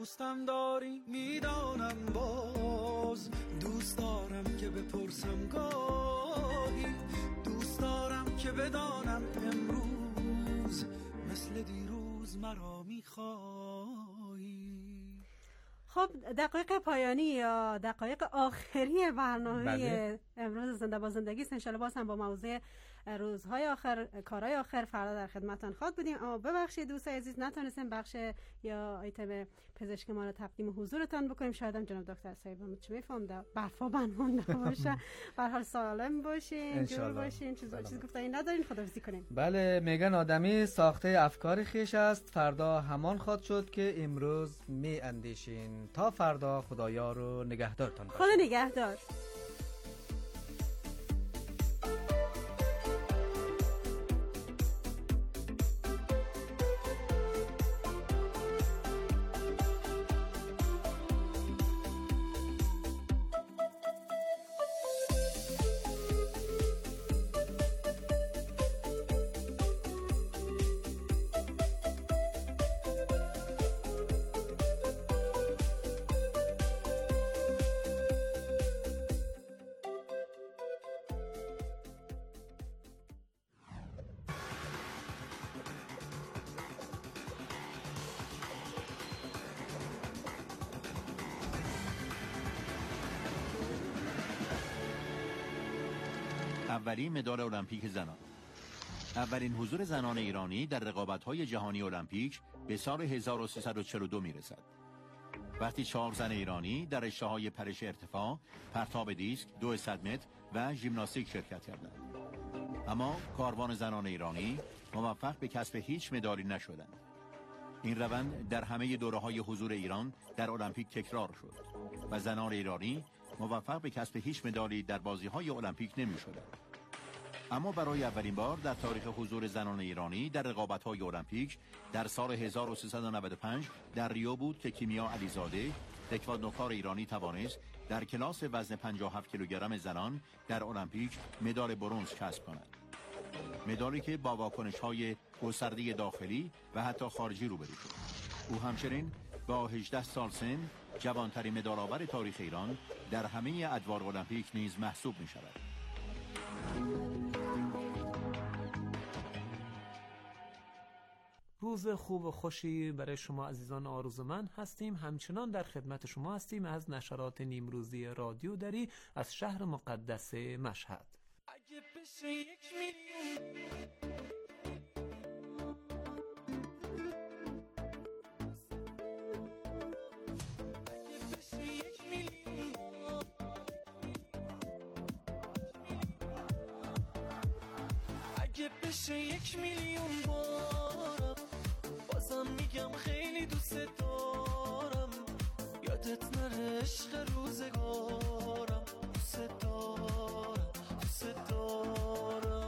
دوستم داری میدانم، باز دوست دارم که بپرسم گاهی، دوست دارم که بدانم امروز مثل دیروز مرا میخوایی. خب دقایق پایانی یا دقایق آخری برنامه امروز زنده با زندگی است. انشالله باز هم با موضوع روزهای آخر، کارهای آخر فردا در خدمتتان خواهد بودیم. اما ببخشید دوستان عزیز نتونستیم بخش یا آیتم پزشک ما رو تقدیم حضورتان بکنیم. شاید هم جناب دکتر سایبان چه میفهمم برفا بنمونده باشه. به هر حال سالم باشین، جور باشین، چیز گفتنی ندارین، خداحافظی کنیم. بله، میگن آدمی ساخته افکار خویش است، فردا همان خواهد شد که امروز می اندیشین. تا فردا خدایا رو نگهدارتان باشه. خدا نگهدار. اولین مدال المپیک زنان. اولین حضور زنان ایرانی در رقابت‌های جهانی المپیک به سال 1342 میرسد. وقتی 4 زن ایرانی در رشته‌های پرش ارتفاع، پرتاب دیسک، 200 متر و ژیمناستیک شرکت کردند. اما کاروان زنان ایرانی موفق به کسب هیچ مدالی نشدند. این روند در همه دوره‌های حضور ایران در المپیک تکرار شد و زنان ایرانی موفق به کسب هیچ مدالی در بازی‌های المپیک نمی‌شدند. اما برای اولین بار در تاریخ حضور زنان ایرانی در رقابت‌های المپیک در سال 1395 در ریو بود که کیمیا علیزاده، تکواندوکار ایرانی توانست در کلاس وزن 57 کیلوگرم زنان در المپیک مدال برنز کسب کند. مدالی که با واکنش‌های گسترده داخلی و حتی خارجی روبرو شد. او همچنین با 18 سال سن جوانترین مدال‌آور تاریخ ایران در همه ادوار المپیک نیز محسوب می‌شود. روز خوب و خوشی برای شما عزیزان آرزومند هستیم. همچنان در خدمت شما هستیم از نشرات نیمروزی رادیو دری از شهر مقدس مشهد. اگه بشه 1 میلیون اگه بشه 1 میلیون بارم بازم میگم خیلی دوست دارم. یادت نره عشق روزگارم، دوست دارم، دوست دارم.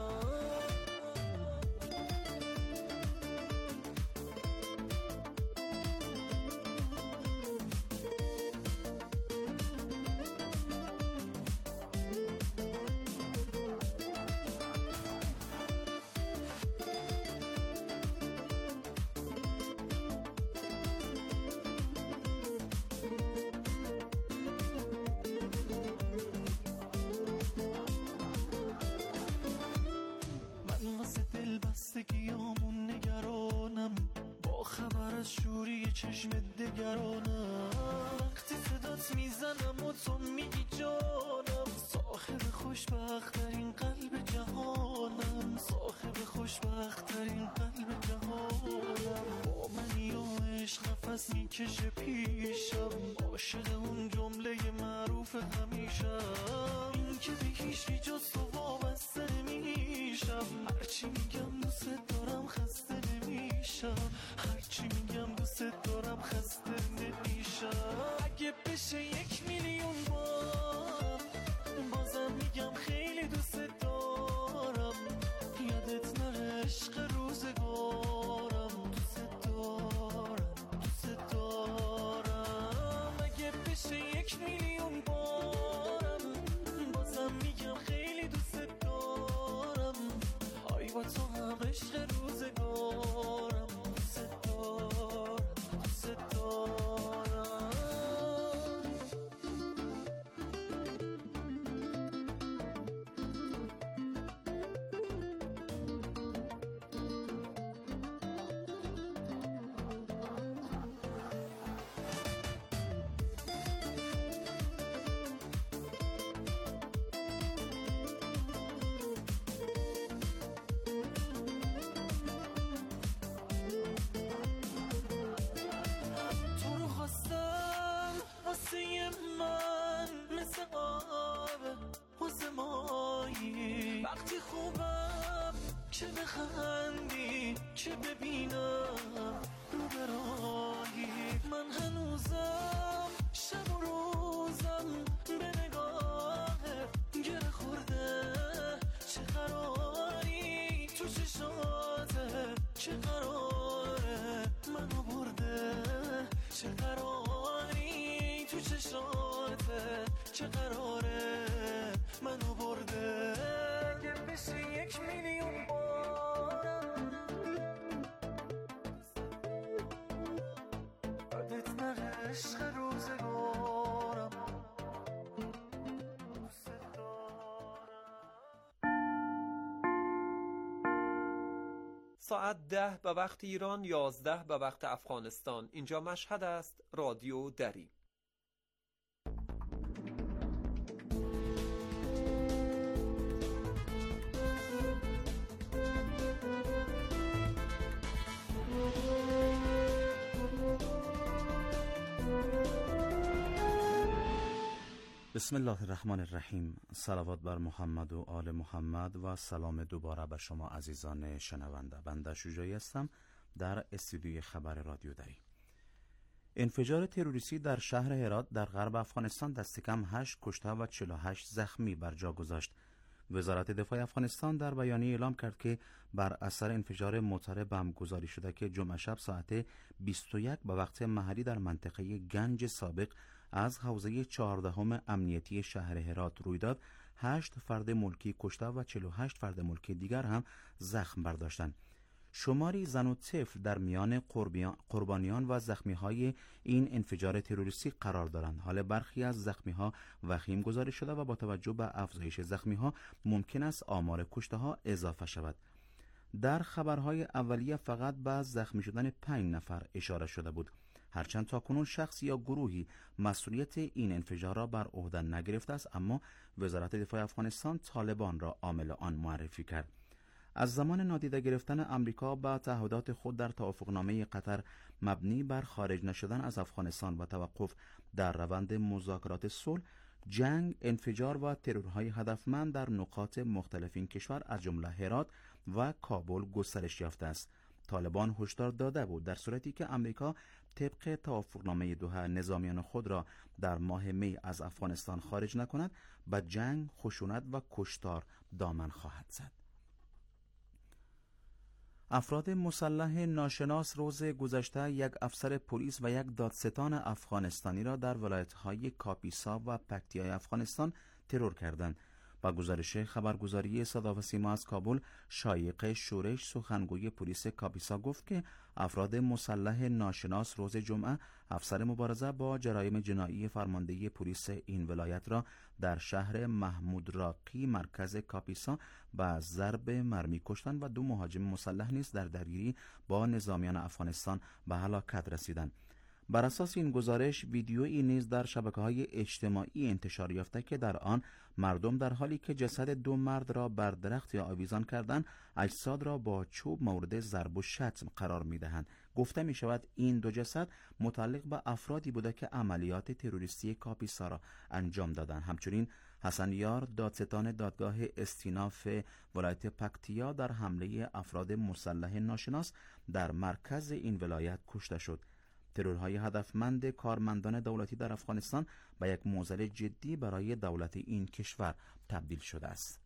بستگیامون نگرانم، با خبر از شوری چشم دگرانم. وقتی صدات میزنم و تو میگی جانم، صاحب خوشبخت‌ترین قلب جهانم، صاحب خوشبخت‌ترین قلب جهانم. با منی و عشق نفس میکشه پیشم، عاشق اون جمله معروف همیشم، این که به هیچ جز تو وابسته نمیشم. هرچی میگم دوست دارم خسته نمیشم، هرچی میگم دوست دارم خسته نمیشم. اگه بشه 1 میلیون بارم بازم میگم خیلی دوست دارم. یادت نره عشق روزگارم، دوست دارم، دوست دارم. اگه بشه 1 میلیون بارم بازم میگم خیلی دوست دارم. آی با تو هم عشق روزگارم، دوست دارم، دوست دارم. وقتی خوبم که بخندی، که ببینم رو برایی. من هنوزم شب و روزم به نگاهت گره خورده. چه قراری تو چشاته، چه قراره منو برده. چه قراری تو چشاته، چه قراره منو برده. اگه بشه 1,000,000 بارم بدت نره عشق روزگارم. ساعت 10 به وقت ایران، 11 به وقت افغانستان. اینجا مشهد است. رادیو دری. بسم الله الرحمن الرحیم. صلوات بر محمد و آل محمد و سلام دوباره به شما عزیزان شنونده. بنده شجاعی هستم در استودیوی خبر رادیو دری. انفجار تروریستی در شهر هرات در غرب افغانستان دست کم 8 کشته و 48 زخمی بر جا گذاشت. وزارت دفاع افغانستان در بیانیه اعلام کرد که بر اثر انفجار موتر بم گذاری شده که جمعه شب ساعت 21 به وقت محلی در منطقه گنج سابق از حوزه 14 امنیتی شهر هرات روی داد، 8 فرد ملکی کشته و 48 فرد ملکی دیگر هم زخم برداشتند. شماری زن و طفل در میان قربانیان و زخمی‌های این انفجار تروریستی قرار دارند. حال برخی از زخمی‌ها وخیم گزارش شده و با توجه به افزایش زخمی‌ها ممکن است آمار کشته‌ها اضافه شود. در خبرهای اولیه فقط به زخمی شدن 5 نفر اشاره شده بود. هرچند تاکنون شخص یا گروهی مسئولیت این انفجار را بر عهده نگرفته است، اما وزارت دفاع افغانستان طالبان را عامل آن معرفی کرد. از زمان نادیده گرفتن امریکا با تعهدات خود در توافقنامه قطر مبنی بر خارج نشدن از افغانستان و توقف در روند مذاکرات صلح، جنگ، انفجار و ترورهای هدفمند در نقاط مختلف این کشور از جمله هرات و کابل گسترش یافته است. طالبان هشدار داده بود در صورتی که امریکا طبق توافقنامه دوحه نظامیان خود را در ماه می از افغانستان خارج نکند، به جنگ، خشونت و کشتار دامن خواهد زد. افراد مسلح ناشناس روز گذشته یک افسر پلیس و یک دادستان افغانستانی را در ولایت‌های کاپیسا و پکتیای افغانستان ترور کردند. با گزارش خبرگزاری صدا و سیما از کابل، شایقه شورش سخنگوی پلیس کاپیسا گفت که افراد مسلح ناشناس روز جمعه افسر مبارزه با جرایم جنایی فرماندهی پلیس این ولایت را در شهر محمود راقی مرکز کاپیسا با ضرب مرمی کشتند و 2 مهاجم مسلح نیز در درگیری با نظامیان افغانستان به هلاکت رسیدند. بر اساس این گزارش، ویدیویی نیز در شبکه‌های اجتماعی انتشار یافته که در آن مردم در حالی که جسد 2 مرد را بر درخت آویزان کردند، اجساد را با چوب مورد ضرب و شتم قرار می‌دهند. گفته می‌شود این 2 جسد متعلق به افرادی بوده که عملیات تروریستی کاپیسا را انجام دادند. همچنین حسن یار، دادستان دادگاه استیناف ولایت پکتیا، در حمله افراد مسلح ناشناس در مرکز این ولایت کشته شد. ترورهای هدفمند کارمندان دولتی در افغانستان به یک معضل جدی برای دولت این کشور تبدیل شده است.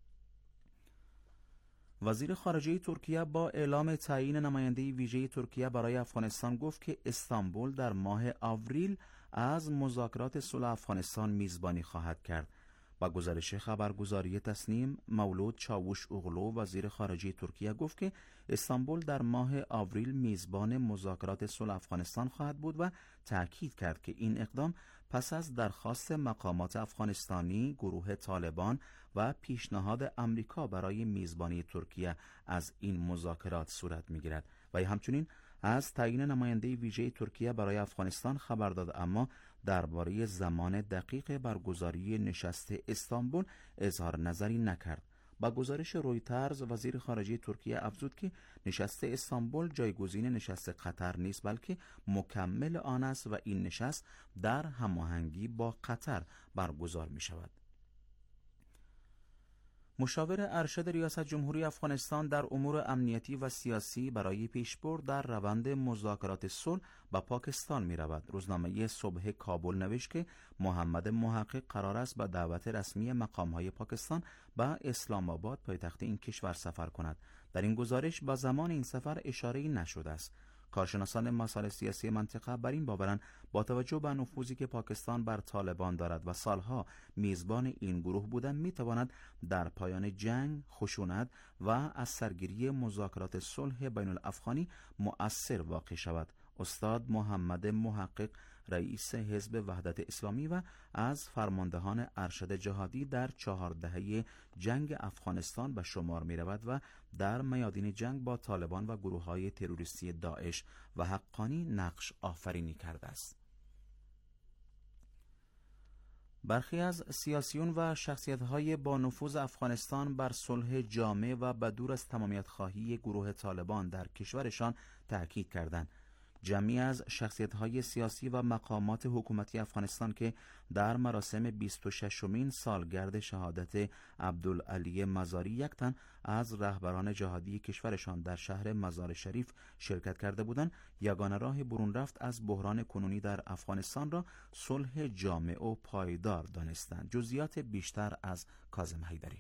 وزیر خارجه ترکیه با اعلام تعیین نماینده ویژه ترکیه برای افغانستان گفت که استانبول در ماه آوریل از مذاکرات صلح افغانستان میزبانی خواهد کرد. با گزارش خبرگزاری تسنیم، مولود چاووش اوغلو وزیر خارجه ترکیه گفت که استانبول در ماه آوریل میزبان مذاکرات صلح افغانستان خواهد بود و تأکید کرد که این اقدام پس از درخواست مقامات افغانستانی، گروه طالبان و پیشنهاد امریکا برای میزبانی ترکیه از این مذاکرات صورت می‌گیرد. و همچنین از تعیین نماینده ویژه ترکیه برای افغانستان خبر داد، اما درباره زمان دقیق برگزاری نشست استانبول اظهار نظری نکرد. با گزارش رویترز، وزیر خارجه ترکیه افزود که نشست استانبول جایگزین نشست قطر نیست، بلکه مکمل آن است و این نشست در هماهنگی با قطر برگزار می شود. مشاور ارشد ریاست جمهوری افغانستان در امور امنیتی و سیاسی برای پیشبرد در روند مذاکرات صلح با پاکستان می رود. روزنامه صبح کابل نوشت که محمد محقق قرار است با دعوت رسمی مقام‌های پاکستان به اسلام آباد پایتخت این کشور سفر کند. در این گزارش با زمان این سفر اشاره‌ای نشده است. کارشناسان مسائل سیاسی منطقه بر این باورند با توجه به نفوذی که پاکستان بر طالبان دارد و سالها میزبان این گروه بودن میتواند در پایان جنگ، خشونت و از سرگیری مذاکرات صلح بین الافغانی مؤثر واقع شود. استاد محمد محقق رئیس حزب وحدت اسلامی و از فرماندهان ارشد جهادی در 4 دهه جنگ افغانستان به شمار می رود و در میادین جنگ با طالبان و گروه‌های تروریستی داعش و حقانی نقش آفرینی کرده است. برخی از سیاسیون و شخصیت‌های با نفوذ افغانستان بر صلح جامع و بدور از تمامیت خواهی گروه طالبان در کشورشان تأکید کردند. جمعی از شخصیت‌های سیاسی و مقامات حکومتی افغانستان که در مراسم 26مین سالگرد شهادت عبدالعلی مزاری یک تن از رهبران جهادی کشورشان در شهر مزار شریف شرکت کرده بودند، یگانه راه برون رفت از بحران کنونی در افغانستان را صلح جامع و پایدار دانستند. جزئیات بیشتر از کاظم حیدری.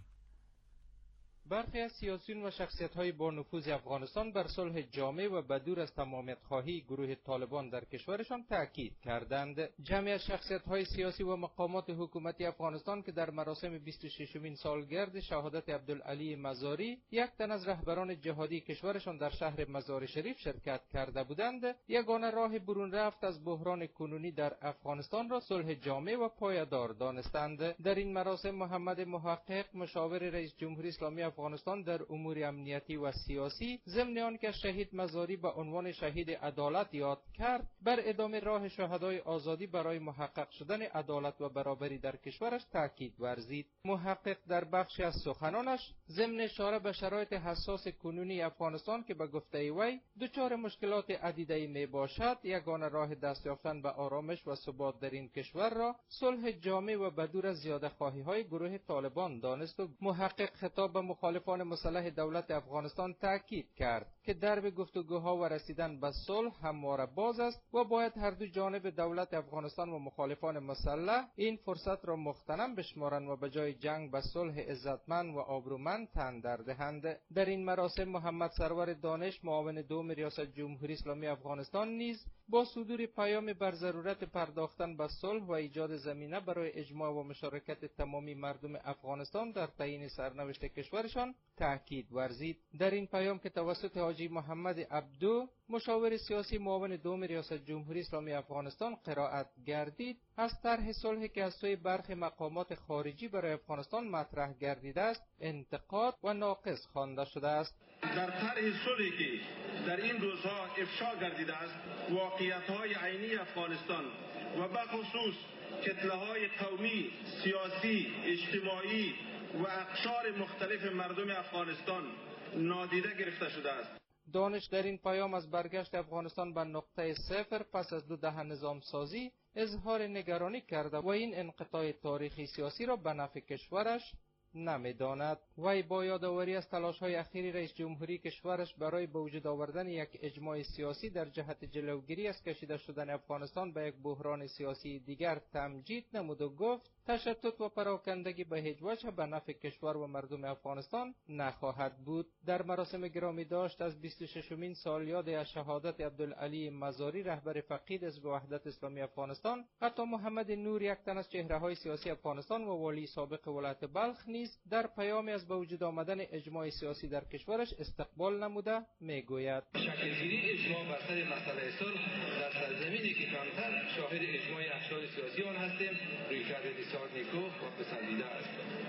برخی از سیاسیون و شخصیت‌های با نفوذ افغانستان بر صلح جامع و بدور از تمامیت خواهی گروه طالبان در کشورشان تأکید کردند. جمعی از شخصیت‌های سیاسی و مقامات حکومتی افغانستان که در مراسم 26مین سالگرد شهادت عبدالعلی مزاری یک تن از رهبران جهادی کشورشان در شهر مزار شریف شرکت کرده بودند، یگانه راه برون رفت از بحران کنونی در افغانستان را صلح جامع و پایدار دانستند. در این مراسم محمد محقق مشاور رئیس جمهوری اسلامی افغانستان در امور امنیتی و سیاسی ضمن آنکه شهید مزاری به عنوان شهید عدالت یاد کرد، بر ادامه راه شهدای آزادی برای محقق شدن عدالت و برابری در کشورش تاکید ورزید. محقق در بخشی از سخنانش ضمن اشاره به شرایط حساس کنونی افغانستان که به گفته وی دچار مشکلات عدیده می باشد، یگانه راه دست یافتن به آرامش و ثبات در این کشور را صلح جامع و بدور از زیاده‌خواهی های گروه طالبان دانست و محقق خطاب به مخالفان مسلح دولت افغانستان تاکید کرد که درب گفتگوها و رسیدن به صلح همواره باز است و باید هر دو جانب دولت افغانستان و مخالفان مسلح این فرصت را مغتنم بشمارند و به جای جنگ به صلح عزتمند و آبرومند تن دهند. در این مراسم محمد سرور دانش معاون دوم ریاست جمهوری اسلامی افغانستان نیز با صدور پیام بر ضرورت پرداختن به صلح و ایجاد زمینه برای اجماع و مشارکت تمامی مردم افغانستان در تعیین سرنوشت کشورشان تاکید ورزید. در این پیام که توسط حاجی محمد عبدو مشاور سیاسی معاون دوم ریاست جمهوری اسلامی افغانستان قرائت گردید، از طرح صلحی که از سوی برخی مقامات خارجی برای افغانستان مطرح گردیده است انتقاد و ناقص خوانده شده است. در طرح صلحی که در این روزها افشا گردیده است، واقعیت‌های عینی افغانستان و به خصوص کتله‌های قومی، سیاسی، اجتماعی و اقشار مختلف مردم افغانستان نادیده گرفته شده است. دانش در این پیام از برگشت افغانستان به نقطه صفر پس از 2 دهه نظام سازی اظهار نگرانی کرده و این انقطاع تاریخی سیاسی را به نفع کشورش نمی‌داند. وی با یادآوری از تلاش‌های اخیر رئیس جمهوری کشورش برای به وجود آوردن یک اجماع سیاسی در جهت جلوگیری از کشیده شدن افغانستان به یک بحران سیاسی دیگر تمجید نمود و گفت تشتت و پراکندگی به هیچ وجه به نفع کشور و مردم افغانستان نخواهد بود. در مراسم گرامی داشت از 26مین سالیاد از شهادت عبدالعلی مزاری رهبر فقید حزب وحدت اسلامی افغانستان، عطا محمد نور یک تن از چهره‌های سیاسی افغانستان و والی سابق ولایت بلخ نیز در پیامی از به وجود آمدن اجماع سیاسی در کشورش استقبال نموده میگوید شکلگیری اجماع بر سر مسئله صلح در سرزمینی که کمتر شاهد اجماع اقشار سیاسی آن هستیم رویکرد بسیار نیکو و پسندیده است.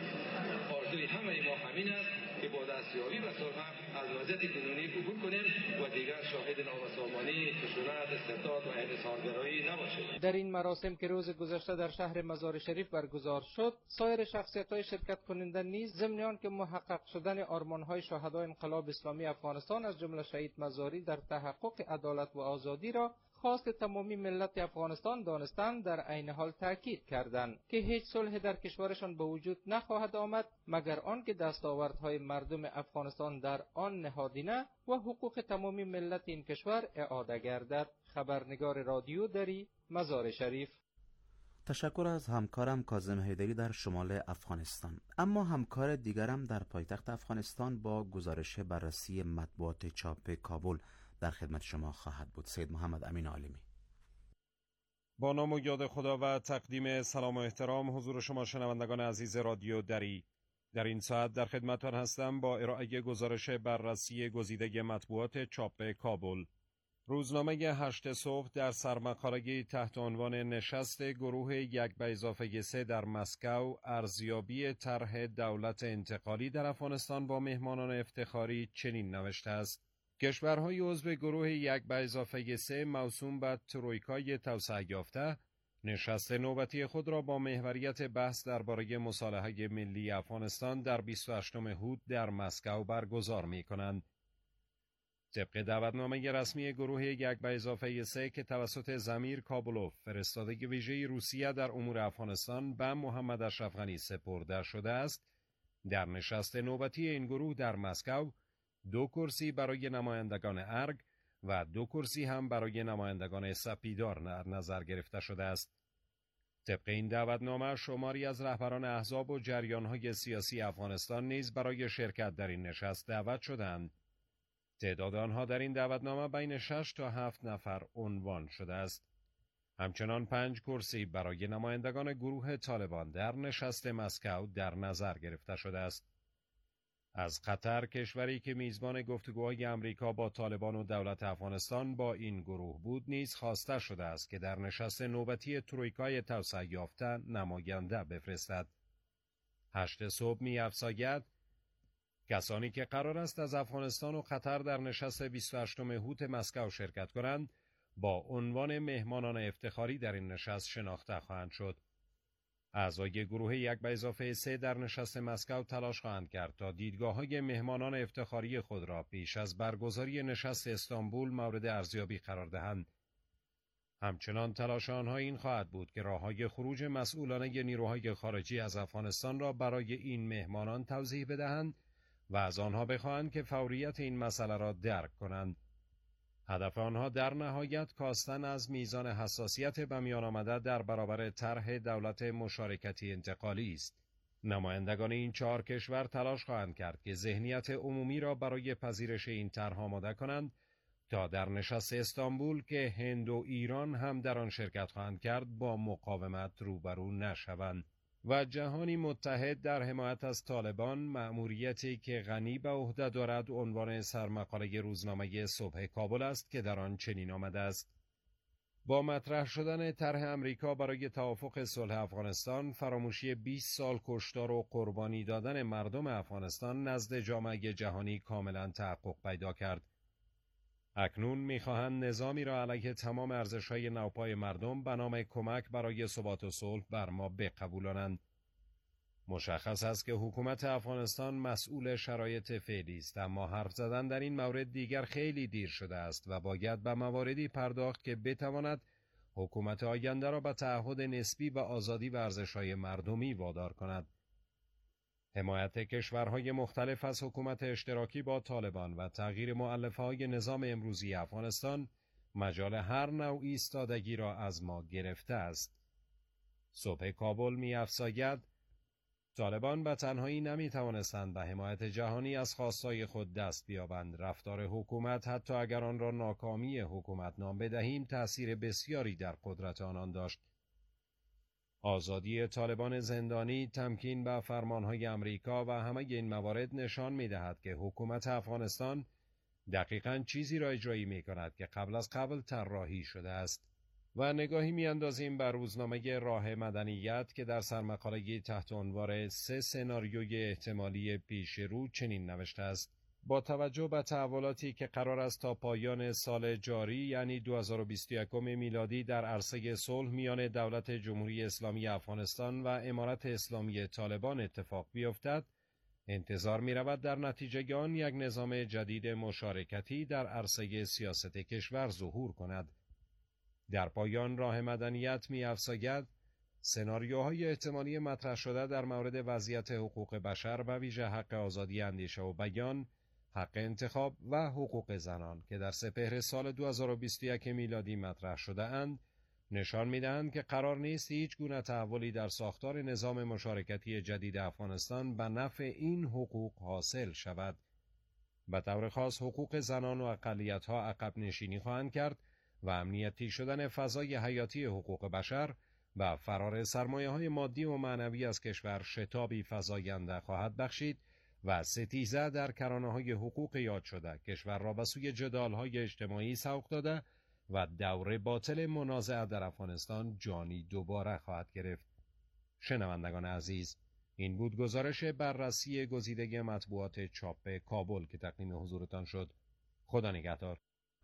آرزوی همه ما همین است که با دستیابی به صلح از وضعیت کنونی عبور کنیم و دیگر شاهد نابسامانی، خشونت، استبداد و انحصارگرایی نباشیم. در این مراسم که روز گذشته در شهر مزار شریف برگزار شد، سایر شخصیت‌های شرکت کننده نیز ضمن آنکه محقق شدن آرمان‌های شهدای انقلاب اسلامی افغانستان از جمله شهید مزاری در تحقق عدالت و آزادی را خواست تمامی ملت افغانستان دانستند، در عین حال تاکید کردند که هیچ صلح در کشورشان به وجود نخواهد آمد مگر آنکه دستاوردهای مردم افغانستان در آن نهادینه و حقوق تمامی ملت این کشور اعاده گردد. خبرنگار رادیو دری، مزار شریف. تشکر از همکارم کاظم حیدری در شمال افغانستان. اما همکار دیگرم در پایتخت افغانستان با گزارش بررسی مطبوعات چاپ کابل در خدمت شما خواهد بود. سید محمد امین عالمی. با نام و یاد خدا و تقدیم سلام و احترام حضور شما شنوندگان عزیز رادیو دری، در این ساعت در خدمتتان هستم با ارائه گزارش بررسی گزیده مطبوعات چاپ کابل. روزنامه 8 صبح در سرمقاله‌ای تحت عنوان نشست گروه 1+3 در مسکو، ارزیابی طرح دولت انتقالی در افغانستان با مهمانان افتخاری چنین نوشته است: کشورهای عضو گروه 1+3 موسوم به ترویکای توسعه یافته نشست نوبتی خود را با محوریت بحث درباره مصالحه ملی افغانستان در 28 هود در مسکو برگزار می‌کنند. طبق دعوتنامه رسمی گروه 1+3 که توسط ضمیر کابلوف، فرستاده ویژه روسیه در امور افغانستان، به محمد اشرف غنی سپرده شده است، در نشست نوبتی این گروه در مسکو 2 کرسی برای نمایندگان ارگ و 2 کرسی هم برای نمایندگان سپیدار در نظر گرفته شده است. طبق این دعوتنامه شماری از رهبران احزاب و جریان‌های سیاسی افغانستان نیز برای شرکت در این نشست دعوت شدند. تعداد آنها در این دعوتنامه بین 6 تا 7 نفر عنوان شده است. همچنان 5 کرسی برای نمایندگان گروه طالبان در نشست مسکو در نظر گرفته شده است. از قطر، کشوری که میزبان گفتگوهای امریکا با طالبان و دولت افغانستان با این گروه بود، نیز خواسته شده است که در نشست نوبتی ترویکای توسعه یافته نماینده بفرستد. 8 صبح می‌افزاید کسانی که قرار است از افغانستان و قطر در نشست 28 هود مسکو شرکت کنند با عنوان مهمانان افتخاری در این نشست شناخته خواهند شد. اعضای گروه 1+3 در نشست مسکو تلاش خواهند کرد تا دیدگاه‌های مهمانان افتخاری خود را پیش از برگزاری نشست استانبول مورد ارزیابی قرار دهند. همچنان تلاش آنها این خواهد بود که راه‌های خروج مسئولانه نیروهای خارجی از افغانستان را برای این مهمانان توضیح بدهند و از آنها بخواهند که فوریت این مسئله را درک کنند. هدف آنها در نهایت کاستن از میزان حساسیت به میان آمده در برابر طرح دولت مشارکتی انتقالی است. نمایندگان این 4 کشور تلاش خواهند کرد که ذهنیت عمومی را برای پذیرش این طرح آماده کنند تا در نشست استانبول که هند و ایران هم در آن شرکت خواهند کرد با مقاومت روبرو نشوند. و جهانی متحد در حمایت از طالبان، مأموریتی که غنی به عهده دارد عنوان سرمقاله روزنامه صبح کابل است که در آن چنین آمده است: با مطرح شدن طرح امریکا برای توافق صلح افغانستان، فراموشی 20 سال کشتار و قربانی دادن مردم افغانستان نزد جامعه جهانی کاملا تحقق پیدا کرد. اکنون می‌خواهند نظامی را علیه تمام ارزش‌های نوپای مردم به نام کمک برای ثبات و صلح بر ما بقبولانند. مشخص است که حکومت افغانستان مسئول شرایط فعلی است، اما حرف زدن در این مورد دیگر خیلی دیر شده است و باید به مواردی پرداخت که بتواند حکومت آینده را به تعهد نسبی و آزادی و ارزش‌های مردمی وادار کند. حمایت کشورهای مختلف از حکومت اشتراکی با طالبان و تغییر مؤلفه‌های نظام امروزی افغانستان مجال هر نوع ایستادگی را از ما گرفته است. صبح کابل می‌افزاید طالبان به تنهایی نمی‌توانستند به حمایت جهانی از خواستهای خود دست بیابند. رفتار حکومت، حتی اگر آن را ناکامی حکومت نام بدهیم، تأثیر بسیاری در قدرت آنان داشت. آزادی طالبان زندانی، تمکین به فرمانهای امریکا و همه این موارد نشان می‌دهد که حکومت افغانستان دقیقاً چیزی را اجرایی می‌کند که قبل از قبل طراحی شده است. و نگاهی می‌اندازیم بر روزنامه راه مدنیت که در سرمقاله‌ای تحت عنوان 3 سناریوی احتمالی پیش رو چنین نوشته است: با توجه به تحولاتی که قرار است تا پایان سال جاری یعنی 2021 میلادی در عرصه صلح میان دولت جمهوری اسلامی افغانستان و امارت اسلامی طالبان اتفاق بیفتد، انتظار می‌رود در نتیجه آن یک نظام جدید مشارکتی در عرصه سیاست کشور ظهور کند. در پایان راه مدنیت می‌افزاید سناریوهای احتمالی مطرح شده در مورد وضعیت حقوق بشر و ویژه حق آزادی اندیشه و بیان، حق انتخاب و حقوق زنان که در سپهر سال 2021 میلادی مطرح شده اند، نشان می‌دهند که قرار نیست هیچ گونه تحولی در ساختار نظام مشارکتی جدید افغانستان به نفع این حقوق حاصل شود. به طور خاص حقوق زنان و اقلیت‌ها عقب نشینی خواهند کرد و امنیتی شدن فضای حیاتی حقوق بشر و فرار سرمایه‌های مادی و معنوی از کشور شتابی فزاینده خواهد بخشید و ستیزه در کرانه‌های حقوق یاد شده کشور را به سوی جدال‌های اجتماعی سوق داده و دور باطل منازعه در افغانستان جانی دوباره خواهد گرفت. شنوندگان عزیز، این بود گزارش بررسی گزیدگی مطبوعات چاپ کابل که تقدیم حضورتان شد. خدا نگهدار.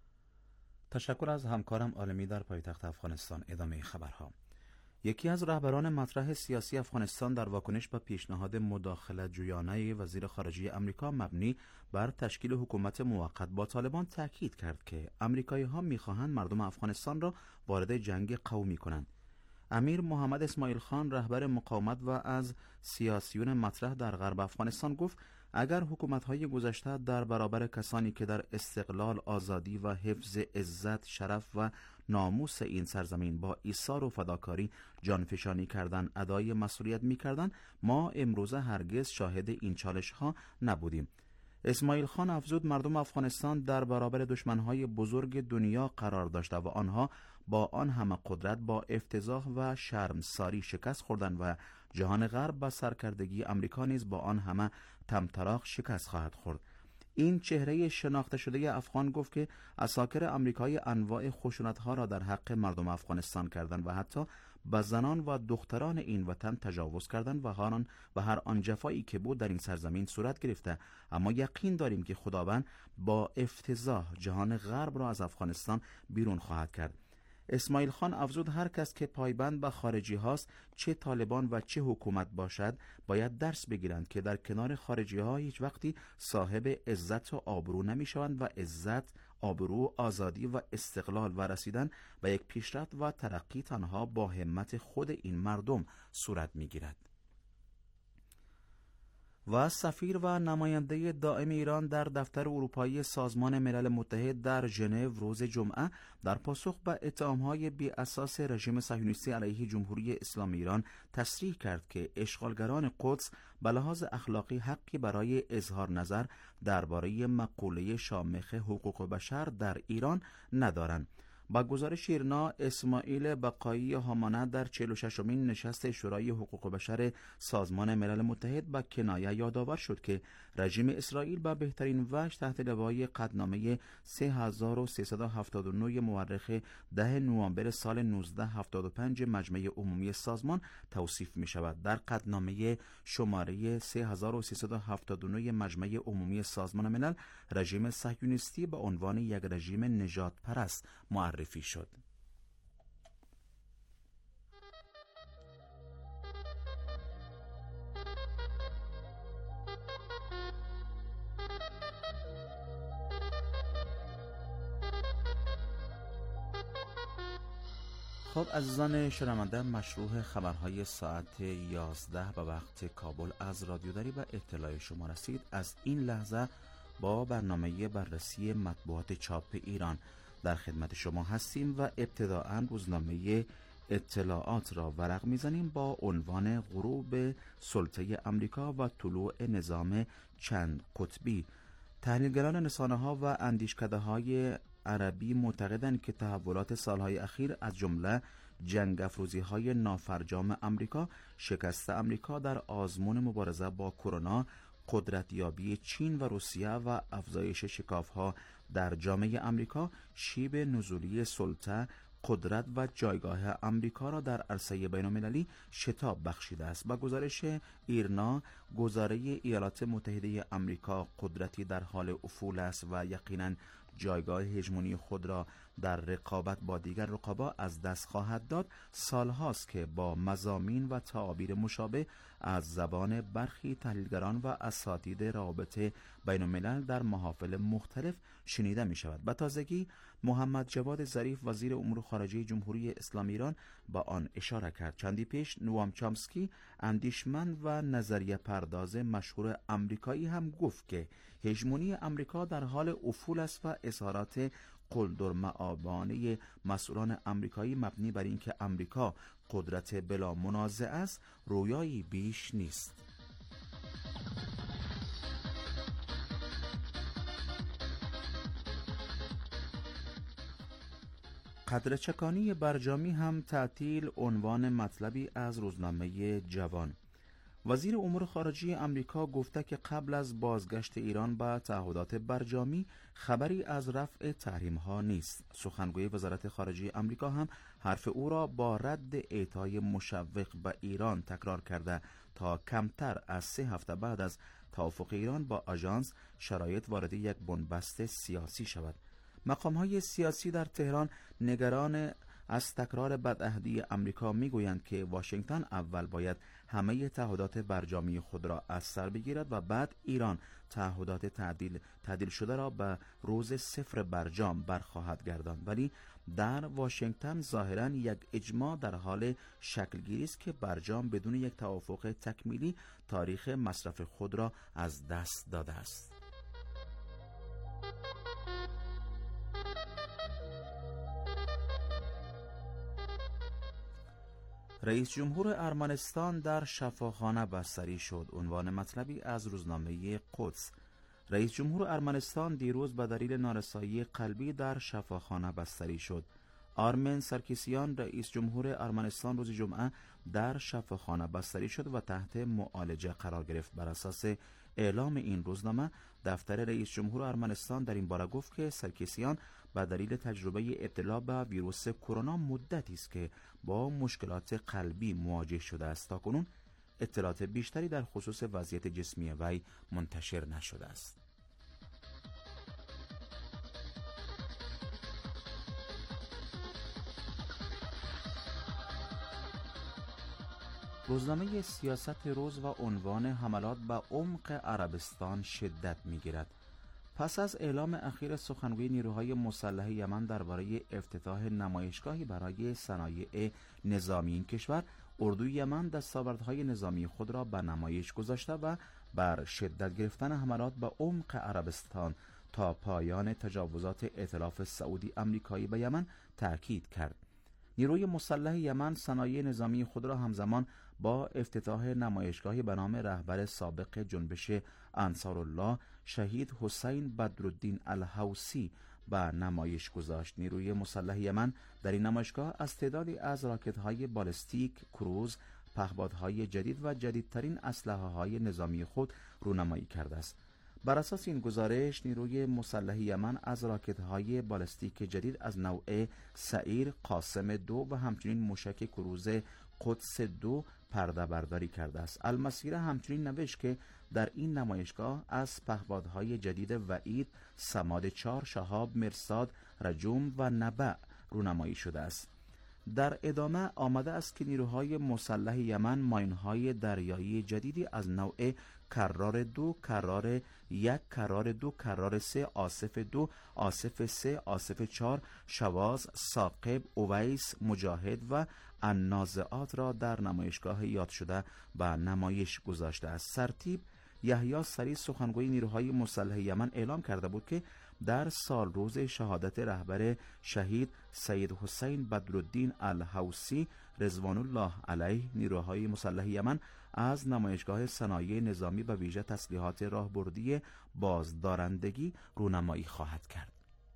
تشکر از همکارم عالمی در پایتخت افغانستان. ادامه خبرها. یکی از رهبران مطرح سیاسی افغانستان در واکنش به پیشنهاد مداخلت جویانه وزیر خارجه امریکا مبنی بر تشکیل حکومت موقت با طالبان تاکید کرد که امریکایی‌ها می‌خواهند مردم افغانستان را وارد جنگ قومی کنند. امیر محمد اسماعیل خان رهبر مقاومت و از سیاسیون مطرح در غرب افغانستان گفت اگر حکومت‌های گذشته در برابر کسانی که در استقلال، آزادی و حفظ عزت، شرف و ناموس این سرزمین با ایثار و فداکاری جانفشانی کردن ادای مسئولیت می‌کردند، ما امروزه هرگز شاهد این چالش‌ها نبودیم. اسماعیل خان افزود مردم افغانستان در برابر دشمن‌های بزرگ دنیا قرار داشته و آنها با آن همه قدرت با افتضاح و شرمساری شکست خوردند و جهان غرب با سرکردگی امریکا نیز با آن همه طمطراق شکست خواهد خورد. این چهره شناخته شده افغان گفت که عساکر آمریکایی انواع خشونت‌ها را در حق مردم افغانستان کردند و حتی به زنان و دختران این وطن تجاوز کردند و هر آن جفایی که بود در این سرزمین صورت گرفته، اما یقین داریم که خداوند با افتضاح جهان غرب را از افغانستان بیرون خواهد کرد. اسماعیل خان افزود هر کس که پایبند به خارجی هاست، چه طالبان و چه حکومت باشد، باید درس بگیرند که در کنار خارجی ها هیچ وقتی صاحب عزت و آبرو نمی شوند و عزت، آبرو، آزادی و استقلال و رسیدن به یک پیشرفت و ترقی تنها با همت خود این مردم صورت می گیرد. و سفیر و نماینده دائم ایران در دفتر اروپایی سازمان ملل متحد در ژنو روز جمعه در پاسخ به اتهام‌های بی اساس رژیم صهیونیستی علیه جمهوری اسلامی ایران تصریح کرد که اشغالگران قدس به لحاظ اخلاقی حقی برای اظهار نظر درباره مقوله شامخ حقوق بشر در ایران ندارند. با گزارش ایرنا، اسماعیل بقایی هامانه در 46مین نشست شورای حقوق بشر سازمان ملل متحد با کنایه یادآور شد که رژیم اسرائیل به بهترین وجه تحت لوای قطعنامه 3379 مورخ 10 نوامبر سال 1975 مجمع عمومی سازمان توصیف می شود. در قطعنامه شماره 3379 مجمع عمومی سازمان ملل، رژیم صهیونیستی به عنوان یک رژیم نژاد پرست معرفی شد. خب عزیزان شنونده، مشروع خبرهای ساعت 11 به وقت کابل از رادیو دری به اطلاع شما رسید. از این لحظه با برنامه بررسی مطبوعات چاپ ایران در خدمت شما هستیم و ابتداءً روزنامه اطلاعات را ورق میزنیم با عنوان غروب سلطه امریکا و طلوع نظام چند قطبی. تحلیلگران رسانه‌ها و اندیشکده‌های عربی معتقدند که تحولات سالهای اخیر از جمله جنگ افروزی‌های نافرجام امریکا، شکست امریکا در آزمون مبارزه با کرونا، قدرتیابی چین و روسیه و افزایش شکاف‌ها در جامعه امریکا، شیب نزولی سلطه، قدرت و جایگاه امریکا را در عرصه بین‌المللی شتاب بخشیده است. با گزارش ایرنا، گزاره ایالات متحده امریکا قدرتی در حال افول است و یقیناً جایگاه هژمونی خود را در رقابت با دیگر رقبا از دست خواهد داد، سالهاست که با مضامین و تعابیر مشابه از زبان برخی تحلیلگران و اساتید روابط بین الملل در محافل مختلف شنیده می شود. به تازگی محمد جواد ظریف وزیر امور خارجه جمهوری اسلامی ایران با آن اشاره کرد. چندی پیش نوام چامسکی اندیشمند و نظریه پرداز مشهور آمریکایی هم گفت که هژمونی آمریکا در حال افول است و اظهارات قلدرمآبانه مسئولان آمریکایی مبنی بر اینکه آمریکا قدرت بلا منازع است رویایی بیش نیست. قدرچکانی برجامی هم تعطیل عنوان مطلبی از روزنامه جوان. وزیر امور خارجه آمریکا گفته که قبل از بازگشت ایران به تعهدات برجامی خبری از رفع تحریم ها نیست. سخنگوی وزارت خارجه آمریکا هم حرف او را با رد اعطای مشوق به ایران تکرار کرده تا کمتر از 3 هفته بعد از توافق ایران با آژانس شرایط وارد یک بنبست سیاسی شود. مقام‌های سیاسی در تهران نگران از تکرار بدعهدی آمریکا میگویند که واشنگتن اول باید همه تعهدات برجامی خود را از سر بگیرد و بعد ایران تعهدات تعدیل شده را به روز 0 برجام برخواهد گرداند. ولی در واشنگتن ظاهراً یک اجماع در حال شکلگیری است که برجام بدون یک توافق تکمیلی تاریخ مصرف خود را از دست داده است. رئیس جمهور ارمنستان در شفاخانه بستری شد. عنوان مطلبی از روزنامه قدس. رئیس جمهور ارمنستان دیروز به دلیل نارسایی قلبی در شفاخانه بستری شد. آرمن سرکیسیان رئیس جمهور ارمنستان روز جمعه در شفاخانه بستری شد و تحت معالجه قرار گرفت. بر اساس اعلام این روزنامه، دفتر رئیس جمهور ارمنستان در این باره گفت که سرکیسیان به دلیل تجربه ابتلا به ویروس کرونا مدتی است که با مشکلات قلبی مواجه شده است. تاکنون اطلاعات بیشتری در خصوص وضعیت جسمی وی منتشر نشده است. روزنامه سیاست روز و عنوان حملات به عمق عربستان شدت می‌گیرد. پس از اعلام اخیر سخنگوی نیروهای مسلح یمن درباره افتتاح نمایشگاهی برای صنایع نظامی این کشور، اردوی یمن دستاوردهای نظامی خود را به نمایش گذاشته و بر شدت گرفتن حملات به عمق عربستان تا پایان تجاوزات ائتلاف سعودی آمریکایی به یمن تاکید کرد. نیروی مسلح یمن صنایع نظامی خود را همزمان با افتتاح نمایشگاهی به نام رهبر سابق جنبش انصارالله شهید حسین بدرالدین الحوثی به نمایش گذاشت. نیروی مسلح یمن در این نمایشگاه از تعدادی از راکت‌های بالستیک کروز، پهپادهای جدید و جدیدترین اسلحه‌های نظامی خود رونمایی کرده است. بر اساس این گزارش، نیروی مسلح یمن از راکت‌های بالستیک جدید از نوع سعیر قاسم 2 و همچنین موشک کروز قدس 2 پرده برداری کرده است. المسیره همچنین نوشت که در این نمایشگاه از پهپادهای جدید وعید، صماد 4، شهاب، مرصاد، رجوم و نبع رونمایی شده است. در ادامه آمده است که نیروهای مسلح یمن ماین‌های دریایی جدیدی از نوع کرار 2 کرار 1 کرار 2 کرار 3 آصف 2 آصف 3 آصف 4 شواز، ثاقب، اویس، مجاهد و النازعات را در نمایشگاه یاد شده به نمایش گذاشته است. سرتیپ یحیی سری سخنگوی نیروهای مسلح یمن اعلام کرده بود که در سال روز شهادت رهبر شهید سید حسین بدرالدین الحوثی رضوان الله علیه، نیروهای مسلح یمن از نمایشگاه صنایع نظامی و ویژه تسلیحات راهبردی بازدارندگی رونمایی خواهد کرد.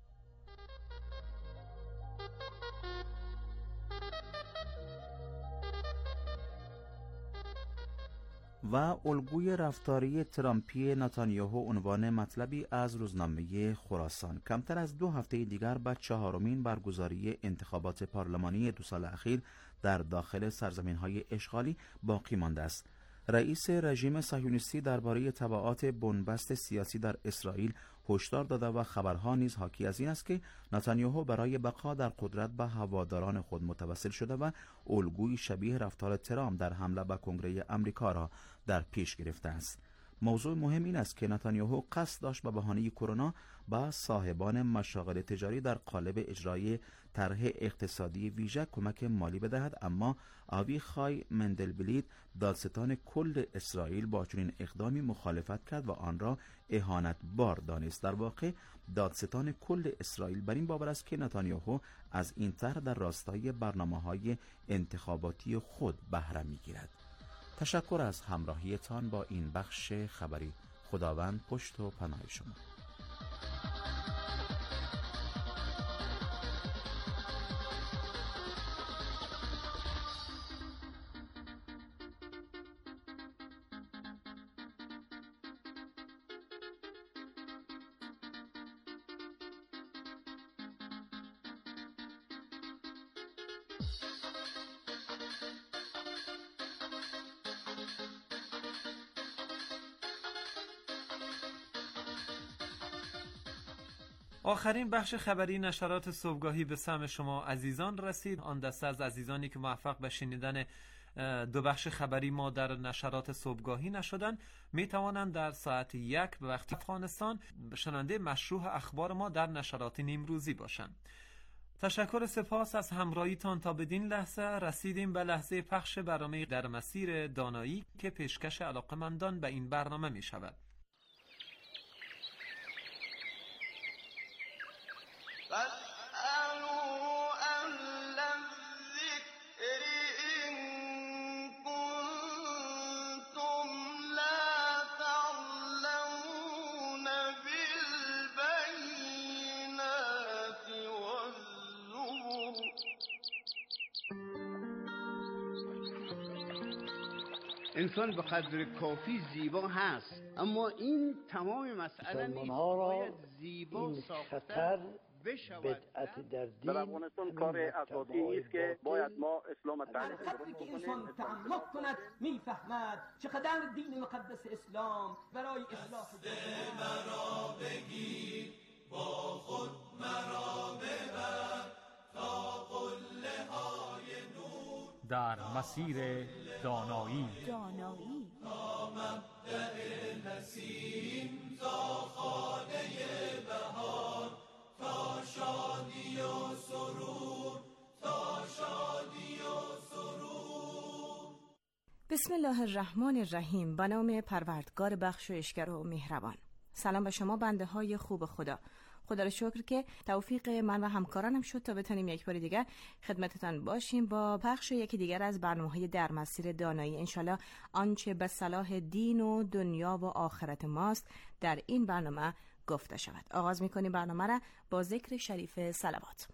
و الگوی رفتاری ترامپی نتانیاهو عنوان مطلبی از روزنامه خراسان. کمتر از 2 هفته دیگر بعد 4مین برگزاری انتخابات پارلمانی 2 سال اخیر در داخل سرزمین‌های اشغالی باقی مانده است. رئیس رژیم صهیونیستی درباره تبعات بنبست سیاسی در اسرائیل هشدار داده و خبرها نیز حاکی از این است که نتانیاهو برای بقا در قدرت به هواداران خود متوسل شده و الگوی شبیه رفتار ترامپ در حمله به کنگره امریکا را در پیش گرفته است. موضوع مهم این است که نتانیاهو قصد داشت به بهانه کرونا به صاحبان مشاغل تجاری در قالب اجرای طرح اقتصادی ویژه کمک مالی بدهد، اما آویخای مندلبلیت دادستان کل اسرائیل با چنین اقدامی مخالفت کرد و آن را اهانت بار دانست. در واقع دادستان کل اسرائیل بر این باور است که نتانیاهو از این طرح در راستای برنامه‌های انتخاباتی خود بهره می‌گیرد. تشکر از همراهیتان با این بخش خبری. خداوند پشت و پناه شما. آخرین بخش خبری نشرات صبحگاهی به سمع شما عزیزان رسید. آن دسته از عزیزانی که موفق به شنیدن دو بخش خبری ما در نشرات صبحگاهی نشدن می توانند در ساعت 1 به وقت افغانستان شنونده مشروع اخبار ما در نشرات نیمروزی باشند. تشکر سپاس از همراهیتان. تا بدین لحظه رسیدیم به لحظه پخش برنامه در مسیر دانایی که پیشکش علاقه‌مندان به این برنامه می شود. انسان به قدر کافی زیبا هست، اما این تمام مسئله نیست. باید زیبا ساختن بشود. بدعت در دین در افغانستان کار اساسی نیست که باید ما اسلام تعریف کنیم. وقتی که انسان تعمق کند میفهمد چقدر دین مقدس اسلام برای اصلاح مرا بگیر با خود مرا ببر تا قله های نور در مسیر دانایی تا مبدأ نسیم تا خانه بهار تا شادی و سرور تا شادی و سرور. بسم الله الرحمن الرحیم. به نام پروردگار بخشایشگر و مهربان. سلام به شما بنده های خوب خدا. خدا را شکر که توفیق من و همکارانم شد تا بتونیم یک بار دیگر خدمتتان باشیم با پخش یکی دیگر از برنامه‌های در مسیر دانایی. انشالله آنچه به صلاح دین و دنیا و آخرت ماست در این برنامه گفته شود. آغاز می‌کنیم برنامه را با ذکر شریف صلوات.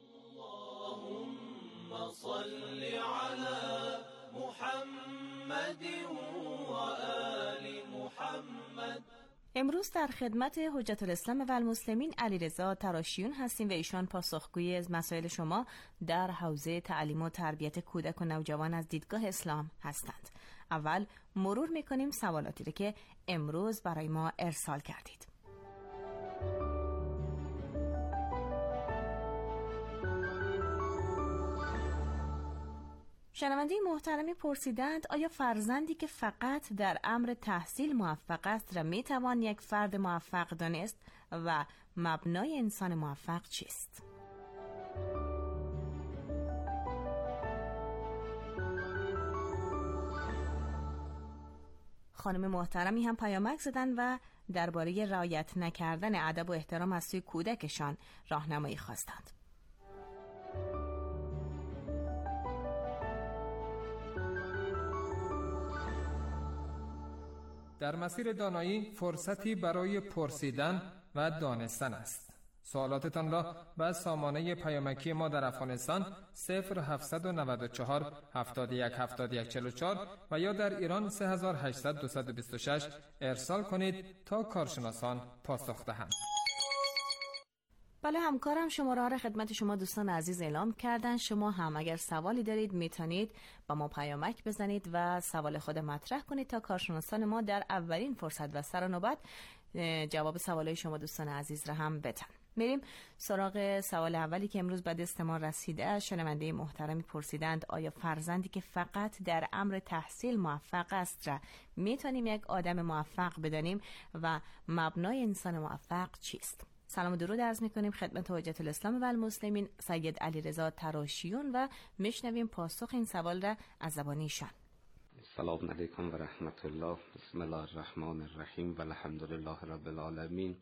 اللهم صل علی محمد و آل محمد. امروز در خدمت حجت الاسلام و المسلمین علیرضا تراشیون هستیم و ایشان پاسخگوی از مسائل شما در حوزه تعلیم و تربیت کودک و نوجوان از دیدگاه اسلام هستند. اول مرور میکنیم سوالاتی را که امروز برای ما ارسال کردید. شنونده محترمی پرسیدند آیا فرزندی که فقط در امر تحصیل موفق است را میتوان یک فرد موفق دانست و مبنای انسان موفق چیست؟ خانم محترمی هم پیامک زدند و درباره رعایت نکردن ادب و احترام از سوی کودکشان راهنمایی خواستند. در مسیر دانایی فرصتی برای پرسیدن و دانستن است. سوالاتتان را به سامانه پیامکی ما در افغانستان 0794 71 71 44 و یا در ایران 3800 226 ارسال کنید تا کارشناسان پاسخ دهند. بله، همکارم شماره را خدمت شما دوستان عزیز اعلام کردن. شما هم اگر سوالی دارید میتونید با ما پیامک بزنید و سوال خود مطرح کنید تا کارشناسان ما در اولین فرصت و سر نوبت جواب سوالای شما دوستان عزیز را هم بدن. میریم سراغ سوال اولی که امروز به دست ما رسیده از شنونده محترمی پرسیدند آیا فرزندی که فقط در امر تحصیل موفق است را میتونیم یک آدم موفق بدانیم و مبنای انسان موفق چیست؟ سلام و درود عرض میکنیم خدمت حجت الاسلام و المسلمین سید علیرضا تراشیون و میشنویم پاسخ این سوال را از زبان ایشان. سلام علیکم و رحمت الله. بسم الله الرحمن الرحیم و الحمدلله رب العالمین.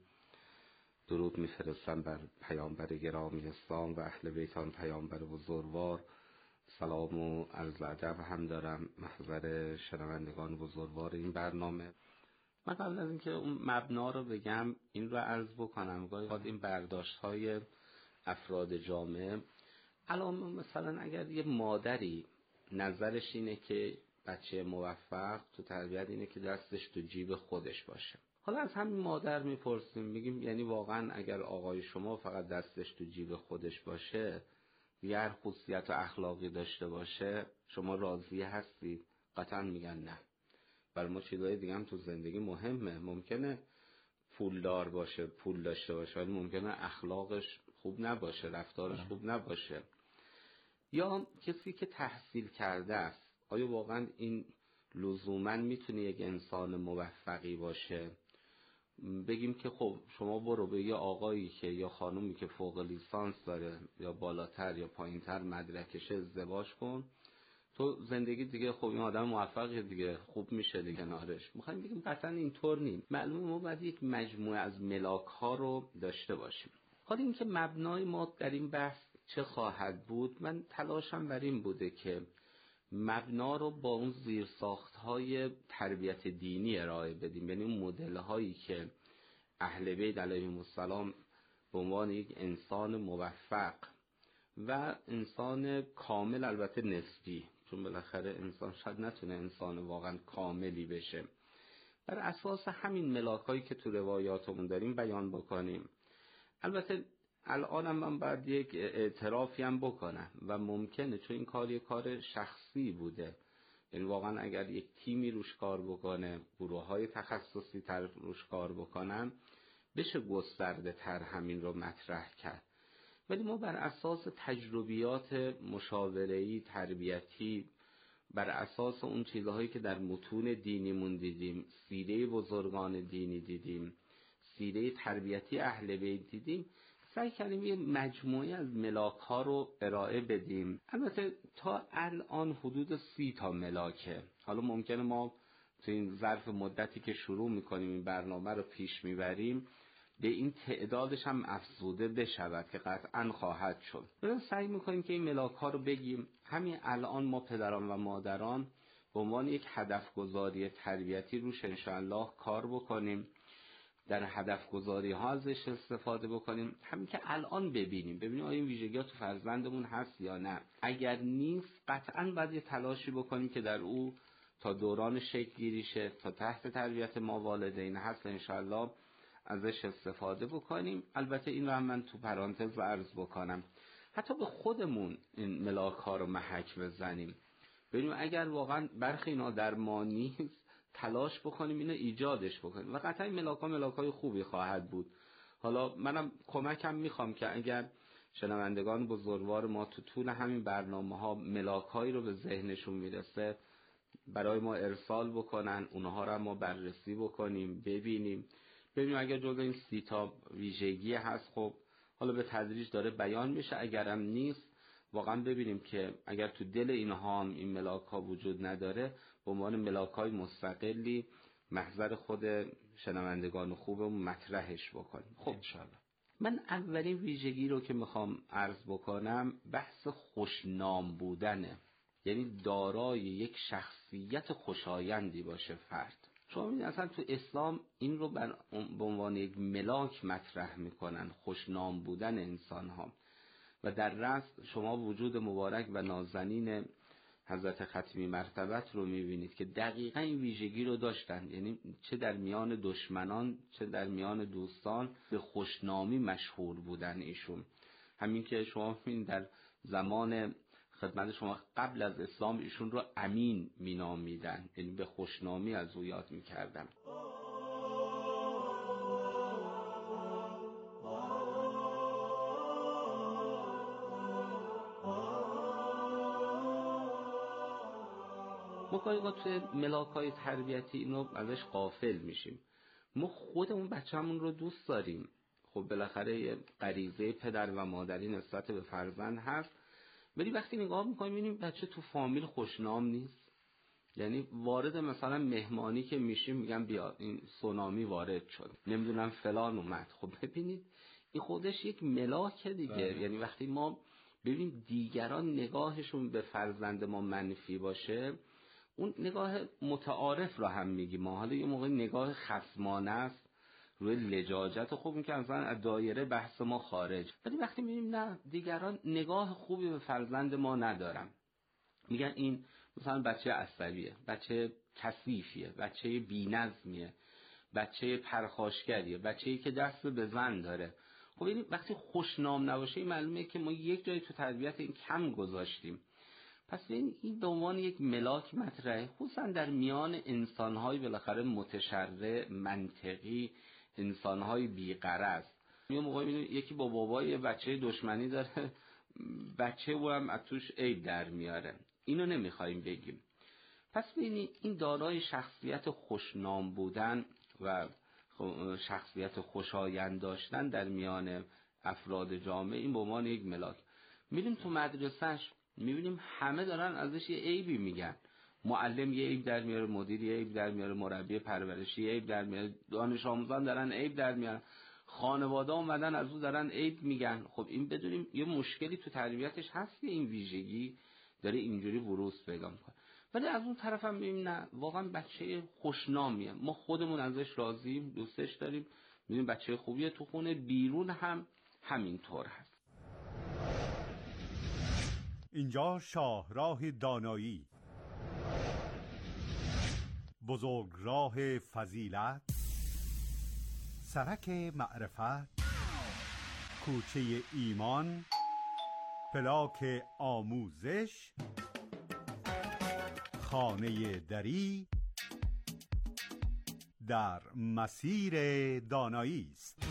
درود میفرستم بر پیامبر گرامی اسلام و اهل بیتان پیامبر بزرگوار. سلام و عرض ادب هم دارم محضر شنوندگان بزرگوار این برنامه. من قبل از اینکه اون مبنا رو بگم این رو عرض بکنم گاهی این برداشت‌های افراد جامعه الان مثلا اگر یه مادری نظرش اینه که بچه موفق تو تربیت اینه که دستش تو جیب خودش باشه، حالا از همین مادر میپرسیم میگیم یعنی واقعا اگر آقای شما فقط دستش تو جیب خودش باشه یه هر خصوصیت و اخلاقی داشته باشه شما راضی هستید؟ قطعا میگن نه. برای ما چیزهای دیگه هم تو زندگی مهمه. ممکنه پولدار باشه، پول داشته باشه، ولی ممکنه اخلاقش خوب نباشه، رفتارش خوب نباشه. یا کسی که تحصیل کرده است، آیا واقعا این لزوما میتونه یک انسان موفقی باشه؟ بگیم که خب شما برو به یه آقایی که یا خانومی که فوق لیسانس داره یا بالاتر یا پایینتر مدرکش ازدواج کن، تو زندگی دیگه خب این آدم موفقه دیگه، خوب میشه دیگه کنارش. میخوایم بگیم قطعا اینطور نیست. معلومه ما باید یک مجموعه از ملاک ها رو داشته باشیم. حالا اینکه مبنای ما در این بحث چه خواهد بود، من تلاشم بر این بوده که مبنا رو با اون زیرساخت‌های تربیت دینی ارائه بدیم، یعنی اون مدل‌هایی که اهل بیت علیهم السلام به عنوان یک انسان موفق و انسان کامل، البته نسبی، چون بالاخره انسان شاید نتونه انسان واقعا کاملی بشه، بر اساس همین ملاک‌هایی که تو روایاتمون داریم بیان بکنیم. البته الان من باید یک اعترافی هم بکنم و ممکنه چون این کار یک کار شخصی بوده، یعنی واقعا اگر یک تیمی روش کار بکنه، گروه‌های تخصصی تر روش کار بکنن، بشه گسترده تر همین رو مطرح کرد. ولی ما بر اساس تجربیات مشاوره‌ای تربیتی، بر اساس اون چیزهایی که در متون دینیمون دیدیم، سیره بزرگان دینی دیدیم، سیره تربیتی اهل بیت دیدیم، سعی کردیم یه مجموعه از ملاک ها رو ارائه بدیم. البته تا الان حدود 30 تا ملاکه. حالا ممکنه ما تو این ظرف مدتی که شروع میکنیم این برنامه رو پیش میبریم به این تعدادش هم افزوده بشود که قطعا خواهد شد. برای سعی میکنیم که این ملاک ها رو بگیم. همین الان ما پدران و مادران به عنوان یک هدف گذاری تربیتی روش انشاءالله کار بکنیم، در هدف گذاری ها ازش استفاده بکنیم. همین که الان ببینیم آیا این ویژگی ها تو فرزندمون هست یا نه. اگر نیست قطعا باید یه تلاشی بکنیم که در او تا دوران شکل گیریشه، تا تحت تربیت ما والدین هست، انشاءالله ازش استفاده بکنیم. البته این رو هم من تو پرانتز عرض بکنم، حتی به خودمون این ملاک ها رو محک بزنیم، ببینیم اگر واقعا برخی اینا در ما نیست تلاش بکنیم اینو ایجادش بکنیم و قطعا این ملاک‌های خوبی خواهد بود. حالا منم کمکم میخوام که اگر شنوندگان بزرگوار ما تو طول همین برنامه‌ها ملاک‌هایی رو به ذهنشون میرسه برای ما ارسال بکنن، اونها رو ما بررسی بکنیم، ببینیم اگر جزء این 30 تا ویژگی هست خب حالا به تدریج داره بیان میشه، اگرم نیست واقعا ببینیم که اگر تو دل اینها هم این ملاک‌ها وجود نداره به عنوان ملاک‌های مستقلی محضر خود شنوندگان خوبمون مطرحش بکنیم. خب انشاءالله من اولین ویژگی رو که میخوام عرض بکنم بحث خوشنام بودنه، یعنی دارای یک شخصیت خوشایندی باشه فرد. شما می‌بینید اصلا تو اسلام این رو به عنوان یک ملاک مطرح میکنن، خوشنام بودن انسان‌ها. و در رأس شما وجود مبارک و نازنین حضرت ختمی مرتبت رو میبینید که دقیقا این ویژگی رو داشتن، یعنی چه در میان دشمنان چه در میان دوستان به خوشنامی مشهور بودن ایشون. همین که شما میبینید در زمان خدمت شما قبل از اسلام ایشون رو امین مینامیدن، یعنی به خوشنامی از او یاد میکردن. ما گاهی توی ملاک‌های تربیتی اینو ازش غافل میشیم. ما خودمون بچه‌مون رو دوست داریم، خب بالاخره یه غریزه پدر و مادری نسبت به فرزند هست، ولی وقتی نگاه می‌کنیم می‌بینیم بچه تو فامیل خوشنام نیست. یعنی وارد مثلا مهمانی که میشیم میگن بیا این سونامی وارد شد، نمیدونم فلان اومد. خب ببینید این خودش یک ملاکه دیگه. یعنی وقتی ما ببینیم دیگران نگاهشون به فرزند ما منفی باشه، اون نگاه متعارف رو هم میگیم ما. حالا یه موقع نگاه خصمانه است روی لجاجت، خب این که اصلا از دایره بحث ما خارج. ولی وقتی میبینیم نه دیگران نگاه خوبی به فرزند ما ندارن، میگن این مثلا بچه عصبیه، بچه کثیفیه، بچه بی‌نظمیه، بچه پرخاشگریه، بچه‌ای که دست به زن داره. خب این وقتی خوشنام نباشه این معلومه که ما یک جایی تو تربیت این کم گذاشتیم. پس این به عنوان یک ملاک مطرحه، خصوصا در میان انسان‌های بالاخره متشرع، منطقی، انسان‌های بی‌غرض. یه موقع یکی با بابای بچه دشمنی داره، بچه او هم از توش عیب در میاره. اینو نمیخوایم بگیم. پس ببینید این دارای شخصیت خوشنام بودن و شخصیت خوشایند داشتن در میان افراد جامعه، این به عنوان یک ملاک. میریم تو مدرسهش میبینیم همه دارن ازش یه عیبی میگن. معلم یه عیب در میاره، مدیر یه عیب در میاره، مربی پرورشی یه عیب در میاره، دانش آموزان دارن عیب در میارن، خانواده اومدن از او دارن عیب میگن. خب این بدونیم یه مشکلی تو تربیتش هست که این ویژگی داره اینجوری بروز پیدا میکنه. ولی از اون طرف هم ببینیم نه واقعا بچه خوشنامیه، ما خودمون ازش راضییم، دوستش داریم، میبینیم بچه خوبیه، تو خونه بیرون هم همینطور هست. اینجا شاهراه دانایی، بزرگراه فضیلت، سرک معرفت، کوچه ایمان، پلاک آموزش، خانه دری در مسیر دانایی است.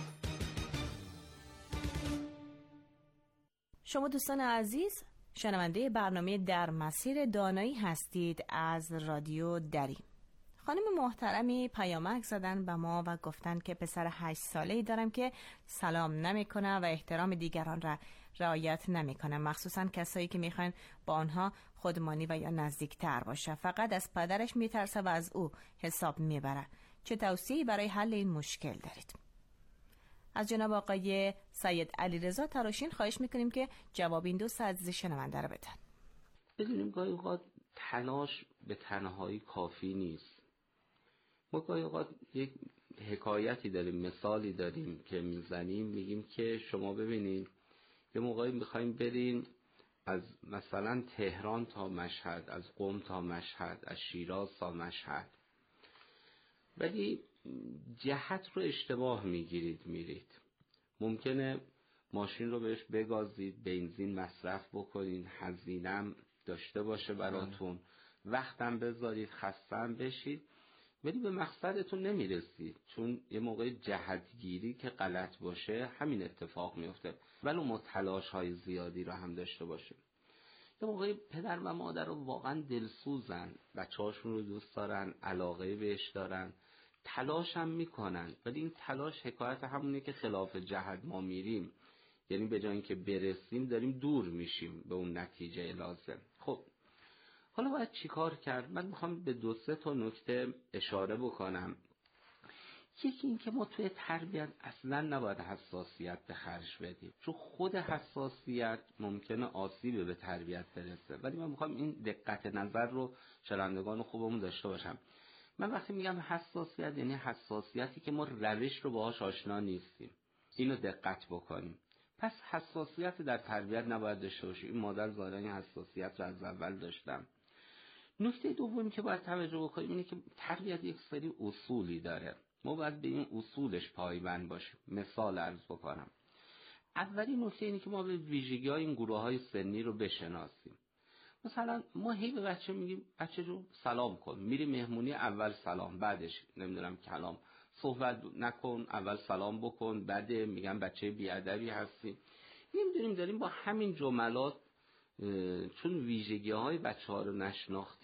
شما دوستان عزیز شنونده برنامه در مسیر دانایی هستید از رادیو دری. خانم محترمی پیامک زدن به ما و گفتن که پسر 8 ساله‌ای دارم که سلام نمیکنه و احترام دیگران را رعایت نمیکنه، مخصوصا کسایی که میخوان با آنها خودمانی و یا نزدیکتر باشه. فقط از پدرش میترسه و از او حساب میبره. چه توصیه‌ای برای حل این مشکل دارید؟ از جناب آقای سید علیرضا تراشین خواهش میکنیم که جواب این دوست عزیز شنونده رو بدن. بدونیم گاهی اوقات تلاش به تنهایی کافی نیست. ما گاهی اوقات یک حکایتی داریم، مثالی داریم که میزنیم، میگیم که شما ببینید یه موقعی میخوایم بریم از مثلا تهران تا مشهد، از قم تا مشهد، از شیراز تا مشهد، ولی جهت رو اشتباه میگیرید میرید. ممکنه ماشین رو بهش بگازید، بنزین مصرف بکنید، هزینه‌ام داشته باشه براتون، وقتم بذارید، خسته‌ام بشید، ولی به مقصدتون نمیرسید، چون یه موقع جهتگیری که غلط باشه همین اتفاق میفته. ولی ما تلاش‌های زیادی رو هم داشته باشیم. یه موقع پدر و مادر رو واقعا دلسوزن، بچه‌هاشون رو دوست دارن، علاقه بهش دارن، تلاش هم میکنن، ولی این تلاش حکایت همونه که خلاف جهت ما میریم، یعنی به جای اینکه برسیم داریم دور میشیم به اون نتیجه لازم. خب حالا باید چی کار کرد؟ من میخوام به 2-3 تا نکته اشاره بکنم. یکی این که ما توی تربیت اصلا نباید حساسیت به خرج بدیم، چون خود حساسیت ممکنه آسیب به تربیت برسه. ولی من میخوام این دقت نظر رو شنوندگان خوبمون داشته باشم. من وقتی میگم حساسیت یعنی حساسیتی که ما روش رو باهاش آشنا نیستیم، اینو دقت بکنیم. پس حساسیت در تربیت نباید داشته باشیم. این مادر ظاهرا این حساسیت رو از اول داشتم. نکته دومی که باید توجه بکنیم اینه که تربیت یک سری اصولی داره، ما باید به این اصولش پایبند باشیم. مثال عرض بکنم. اولین نکته اینه که ما به ویژگی‌های این گروه‌های سنی رو بشناسیم. مثلا ما هی به بچه میگیم بچه جو سلام کن، میری مهمونی اول سلام، بعدش نمیدونم کلام، صحبت نکن، اول سلام بکن، بعد میگم بچه بیادبی هستی. نمیدونیم داریم با همین جملات چون ویژگی‌های بچه‌ها رو نشناختیم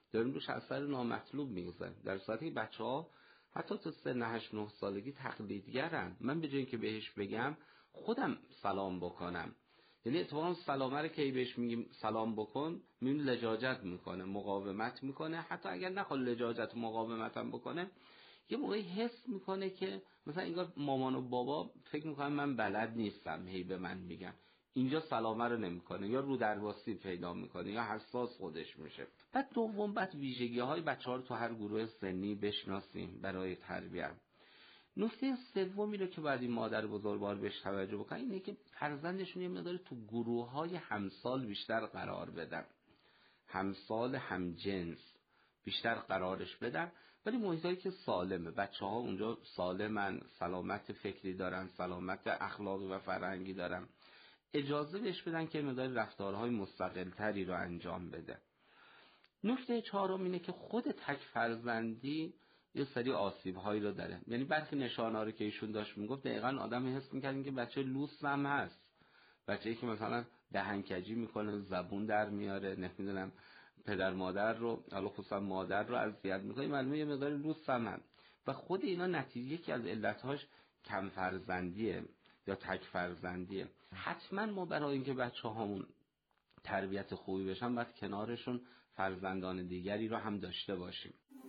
داریم روش اثر نامطلوب میگذاریم، در صورتی که بچه‌ها حتی تا سن 8-9 سالگی تقلیدگرن. من به جای اینکه بهش بگم خودم سلام بکنم، یعنی اتفاقا سلامه رو که بهش میگیم سلام بکن میبینی لجاجت میکنه، مقاومت میکنه. حتی اگر نخواد لجاجت و مقاومت هم بکنه، یه موقعی حس میکنه که مثلا انگار مامان و بابا فکر میکنن من بلد نیستم، هی به من میگن. اینجا سلامه رو نمیکنه، یا رو درواسی پیدا میکنه یا حساس خودش میشه. بعد دوم، بعد ویژگی‌های بچه‌ها رو تو هر گروه سنی بشناسیم برای تربیت. نکته سومی رو که باید این مادر بزرگوار بهش توجه بکنن اینه که فرزندشون یه مقدار تو گروه‌های همسال بیشتر قرار بدن، همسال همجنس بیشتر قرارش بدن، ولی محیطایی که سالمه، بچه‌ها اونجا سالمن، سلامت فکری دارن، سلامت اخلاقی و فرهنگی دارن، اجازه بهش بدن که مقدار رفتارهای مستقل‌تری رو انجام بده. نکته چهارم اینه که خود تک فرزندی یه سری آسیب‌هایی رو داره. یعنی برخی نشانه‌ها رو که ایشون داشت میگفت دقیقاً آدم حس می‌کنه که بچه لوس هم هست، بچه‌ای که مثلا دهنکجی میکنه، زبون در میاره، نمیدونم پدر مادر رو، حالا خصوصا مادر رو اذیت میکنه، معلومه یه مقدار لوس هم هست. و خود اینا نتیجه یکی از علت‌هاش کم فرزندیه یا تک فرزندیه. حتما ما برای اینکه بچه‌هامون تربیت خوبی بشن باید کنارشون فرزندان دیگری رو هم داشته باشیم.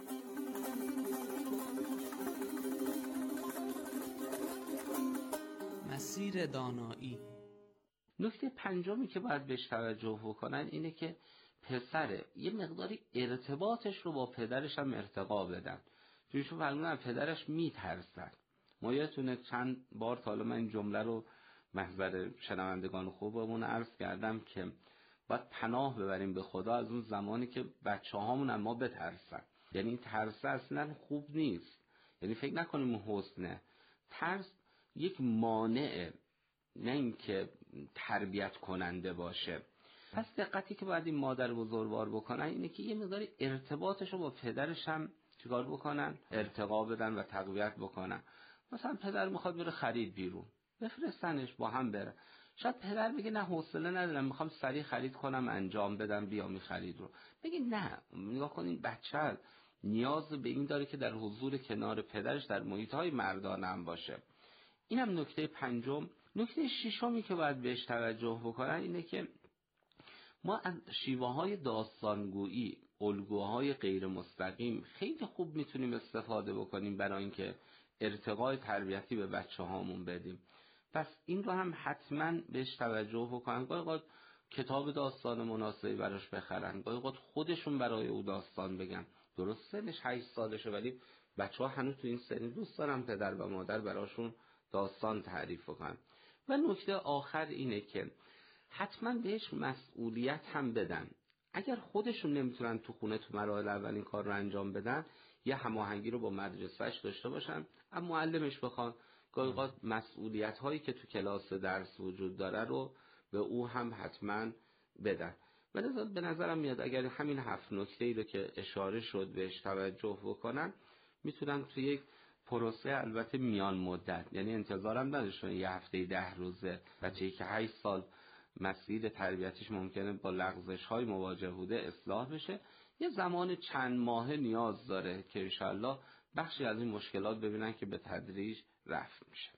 مسیر دانایی. نکته پنجمی که باید بهش توجه بکنن اینه که پسر یه مقداری ارتباطش رو با پدرش هم ارتقا بدن. چون معلومه پدرش میترسن. ما یادتونه چند بار تا حالا من این جمله رو محضر شنوندگان خوبمون عرض کردم که باید پناه ببریم به خدا از اون زمانی که بچه‌هامون ما بترسن. یعنی این ترس اصلا خوب نیست، یعنی فکر نکنیم حسنه. ترس یک مانع، نه اینکه تربیت کننده باشه. پس دقتی که باید این مادر بزرگوار بکنن اینه که یه مقداری ارتباطش رو با پدرش هم چیکار بکنن؟ ارتقا بدن و تقویت بکنن. مثلا پدر میخواد بره خرید بیرون، بفرستنش با هم بره. شاید پدر بگه نه حوصله ندارم، میخوام سریع خرید کنم انجام بدم بیام خرید رو. بگه نه، نگاه کنین بچه نیاز به این داره که در حضور کنار پدرش در محیط‌های مردانه هم باشه. اینم نکته پنجم. نکته ششمی که باید بهش توجه بکنن اینه که ما از شیوه‌های داستانگویی، الگوهای غیر مستقیم خیلی خوب میتونیم استفاده بکنیم برای اینکه ارتقای تربیتی به بچه‌هامون بدیم. پس این رو هم حتما بهش توجه بکنن. گاهی اوقات کتاب داستان مناسبی براش بخرن، گاهی اوقات خودشون برای او داستان بگن. درست سنش 8 سالشه ولی بچه‌ها هنوز تو این سن دوست دارن پدر و مادر براشون داستان تعریف کنن. و نکته آخر اینه که حتما بهش مسئولیت هم بدن. اگر خودشون نمیتونن تو خونه تو مراحل اول این کار رو انجام بدن، یه هماهنگی رو با مدرسه‌اش داشته باشن، اما معلمش بخوان. گاهی اوقات مسئولیت هایی که تو کلاس درس وجود داره رو به او هم حتما بدن. به نظرم میاد اگر همین 7 نکته‌ای رو که اشاره شد بهش توجه بکنن، میتونن تو یک پروسه البته میان مدت، یعنی انتظارم نداشتن یه هفته 10 روزه بچه‌ای که 8 سال مسیر تربیتیش ممکنه با لغزش‌های مواجه بوده اصلاح بشه، یه زمان چند ماهه نیاز داره که انشالله بخشی از این مشکلات ببینن که به تدریج رفع میشه.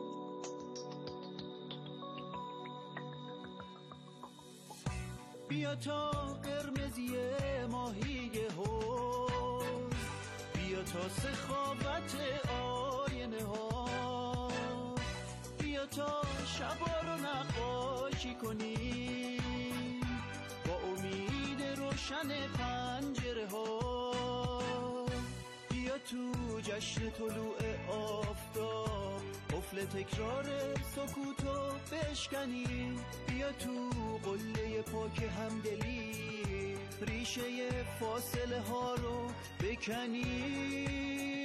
بیا تا قرمزی ماهی هوز، بیا تا سخاوت آینه ها، بیا تا شبا رو نقاشی کنیم با امید روشن پنجره ها. بیا تو جشن طلوع آفتاب قفل تکرار سکوتو بشکنیم، بیا تو قله پاک همدلی ریشه فاصله ها رو بکنیم.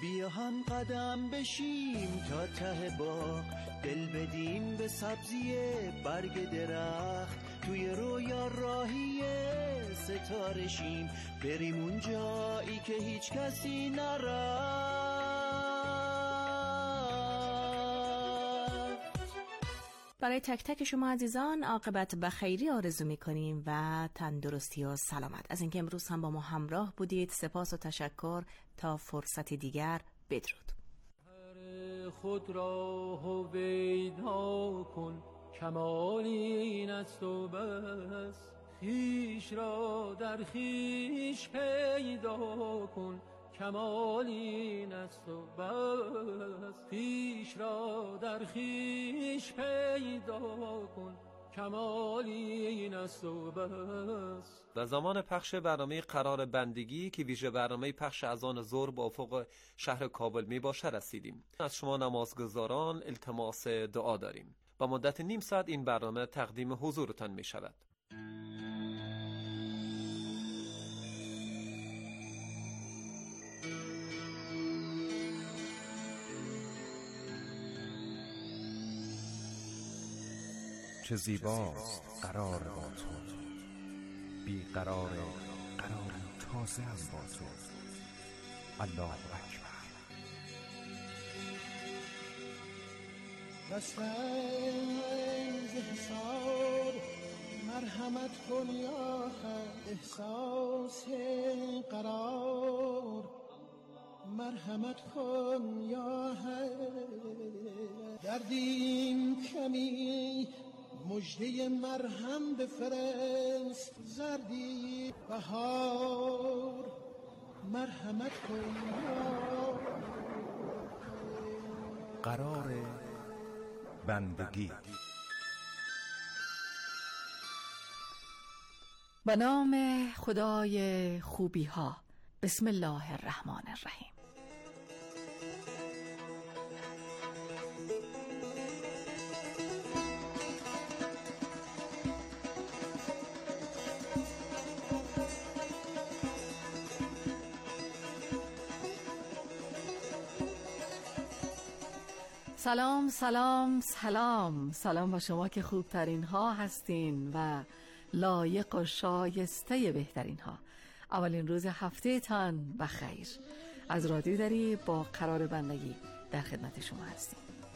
بیا هم قدم بشیم تا ته باغ، دل بدیم به سبزی برگ درخت، توی رویا راهی ستاره شیم، بریم اون جایی که هیچ کسی نرفت. برای تک تک شما عزیزان عاقبت بخیری آرزو می‌کنیم و تندرستی و سلامت. از اینکه امروز هم با ما همراه بودید سپاس و تشکر. تا فرصت دیگر بدرود. خود را هویدا کن، کمال این است و بس، خویش را در خویش پیدا کن، کمال این است و بس، خویش را در خویش پیدا کن، کمال این است و بس. در زمان پخش برنامه قرار بندگی که ویژه برنامه پخش اذان ظهر با افق شهر کابل می باشه رسیدیم. از شما نمازگزاران التماس دعا داریم. با مدت نیم ساعت این برنامه تقدیم حضورتان می شود. چه زیباست قرار با تو، بی قرار تازه هم با تو. الله اکبر. بسنگ حسار مرحمت کن یا حق، احساس قرار مرحمت کن یا حق، دردیم کمی مجده مرهم بفرست، زردی بهار مرحمت کن یا قرار بندگی. به نام خدای خوبی ها. بسم الله الرحمن الرحیم. سلام سلام سلام سلام با شما که خوبترین ها هستین و لایق و شایسته بهترین ها. اولین روز هفته تان بخیر. از رادیو دری با قرار بندگی در خدمت شما هستیم.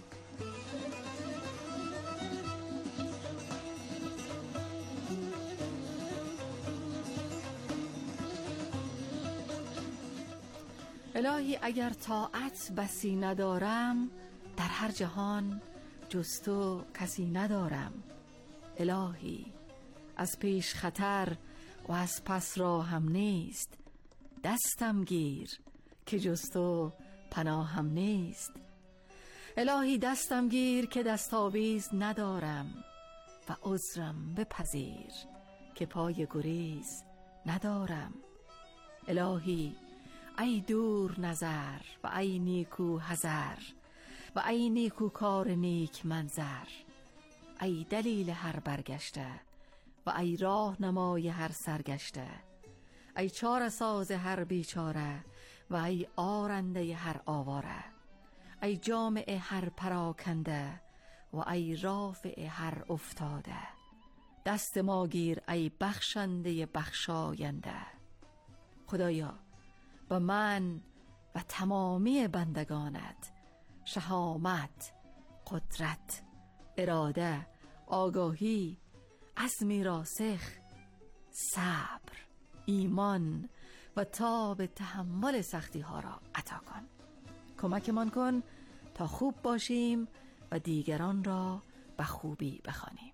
الهی اگر طاعت بسی ندارم، در هر جهان جز تو کسی ندارم. الهی از پیش خطر و از پس راهم نیست، دستم گیر که جز تو پناهم نیست. الهی دستم گیر که دستاویز ندارم و عذرم بپذیر که پای گریز ندارم. الهی ای دور نظر و ای نیکو حذر و ای نیکو کار نیک منظر، ای دلیل هر برگشته و ای راه نمای هر سرگشته، ای چاره ساز هر بیچاره و ای آرنده هر آواره، ای جامع هر پراکنده و ای رافع هر افتاده. دست ما گیر ای بخشنده بخشاینده. خدایا با من و تمامی بندگانت شهامت، قدرت، اراده، آگاهی، عزمی راسخ، صبر، ایمان و تاب تحمل سختی ها را عطا کن. کمکمان کن تا خوب باشیم و دیگران را به خوبی بخوانیم.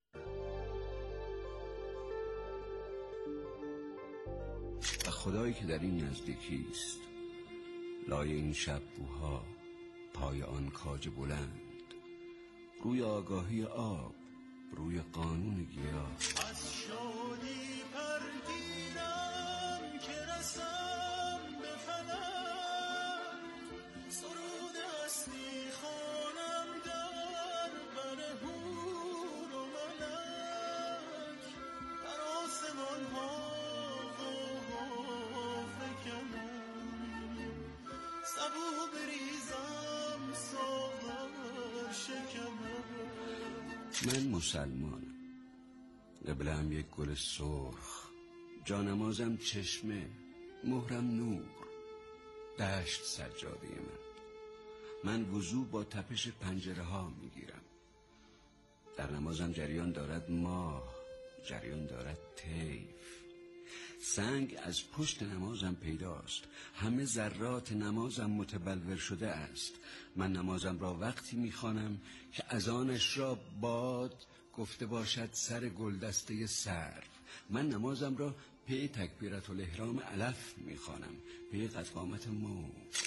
و خدایی که در این نزدیکی است، لای این شب بوها، پای آن کاج بلند، روی آگاهی آب، روی قانون گیاه. از شادی پرگیرم که رسم به فلک، سرود هستی خوانم در بر هور و ملک، در آسمان ها فکنم صبور من مسلمانم، قبله‌ام یک گل سرخ، جانمازم چشمه، مهرم نور، دشت سجاده من وضو با تپش پنجره ها میگیرم. در نمازم جریان دارد ماه، جریان دارد طیف. سنگ از پشت نمازم پیداست، همه ذرات نمازم متبلور شده است. من نمازم را وقتی میخوانم که اذانش را باد گفته باشد سر گلدسته سرو. من نمازم را پی تکبیرت الاحرام علف میخوانم، پی قد قامت مو.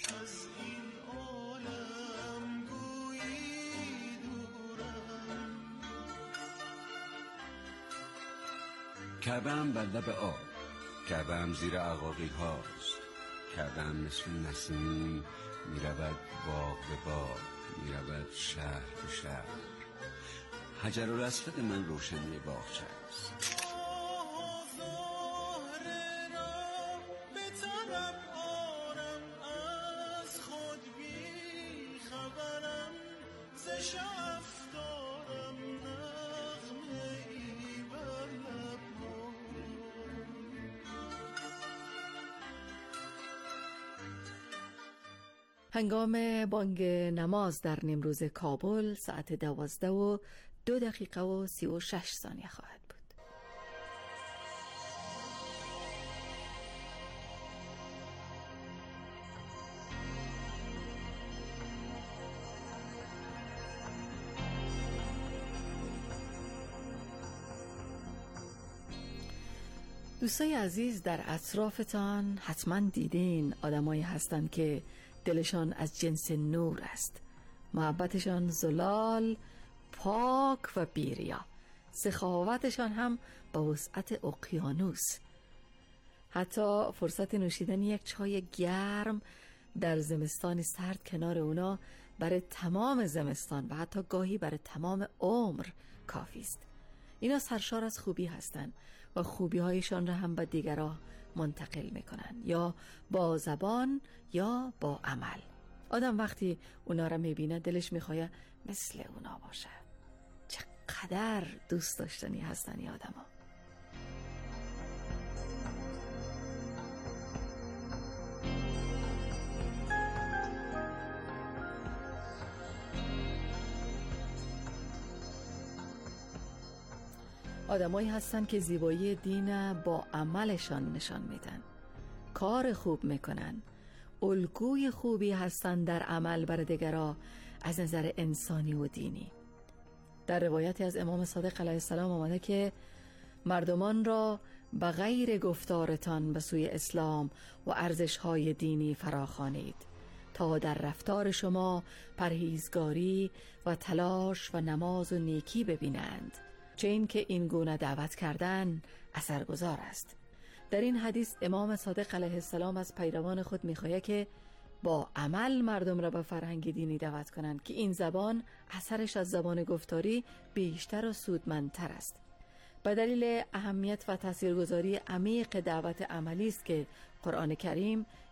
کعبه‌ام بر لب آب، کعبه‌ام زیر عقاقی هاست، کعبه‌ام مثل نسیم میرود باغ به باغ، میرود شهر به شهر. حجرالاسود من روشنی باغچه است. هنگام بانگ نماز در نیمروز کابل ساعت 12:02:36 خواهد بود. دوستای عزیز، در اطرافتان حتما دیدین آدمایی هستند که دلشان از جنس نور است، محبتشان زلال، پاک و بیریا، سخاوتشان هم با وسعت اقیانوس. حتی فرصت نوشیدن یک چای گرم در زمستان سرد کنار اونا برای تمام زمستان و حتی گاهی برای تمام عمر کافی است. اینا سرشار از خوبی هستند و خوبی هایشان را هم به دیگران منتقل میکنن، یا با زبان یا با عمل. آدم وقتی اونا را میبینه دلش میخواد مثل اونا باشه. چقدر دوست داشتنی هستن این آدم ها. آدمایی هستن که زیبایی دین با عملشان نشان میدن، کار خوب میکنن، الگوی خوبی هستن در عمل بر دیگران از نظر انسانی و دینی. در روایتی از امام صادق علیه السلام آمده که مردمان را به غیر گفتارتان به سوی اسلام و ارزش‌های دینی فراخوانید تا در رفتار شما پرهیزگاری و تلاش و نماز و نیکی ببینند، چه این که این گونه دعوت کردن اثرگذار است. در این حدیث امام صادق علیه السلام از پیروان خود می‌خواهد که با عمل مردم را به فرهنگ دینی دعوت کنند که این زبان اثرش از زبان گفتاری بیشتر و سودمندتر است. به دلیل اهمیت و تاثیرگذاری عمیق دعوت عملی است که قرآن کریم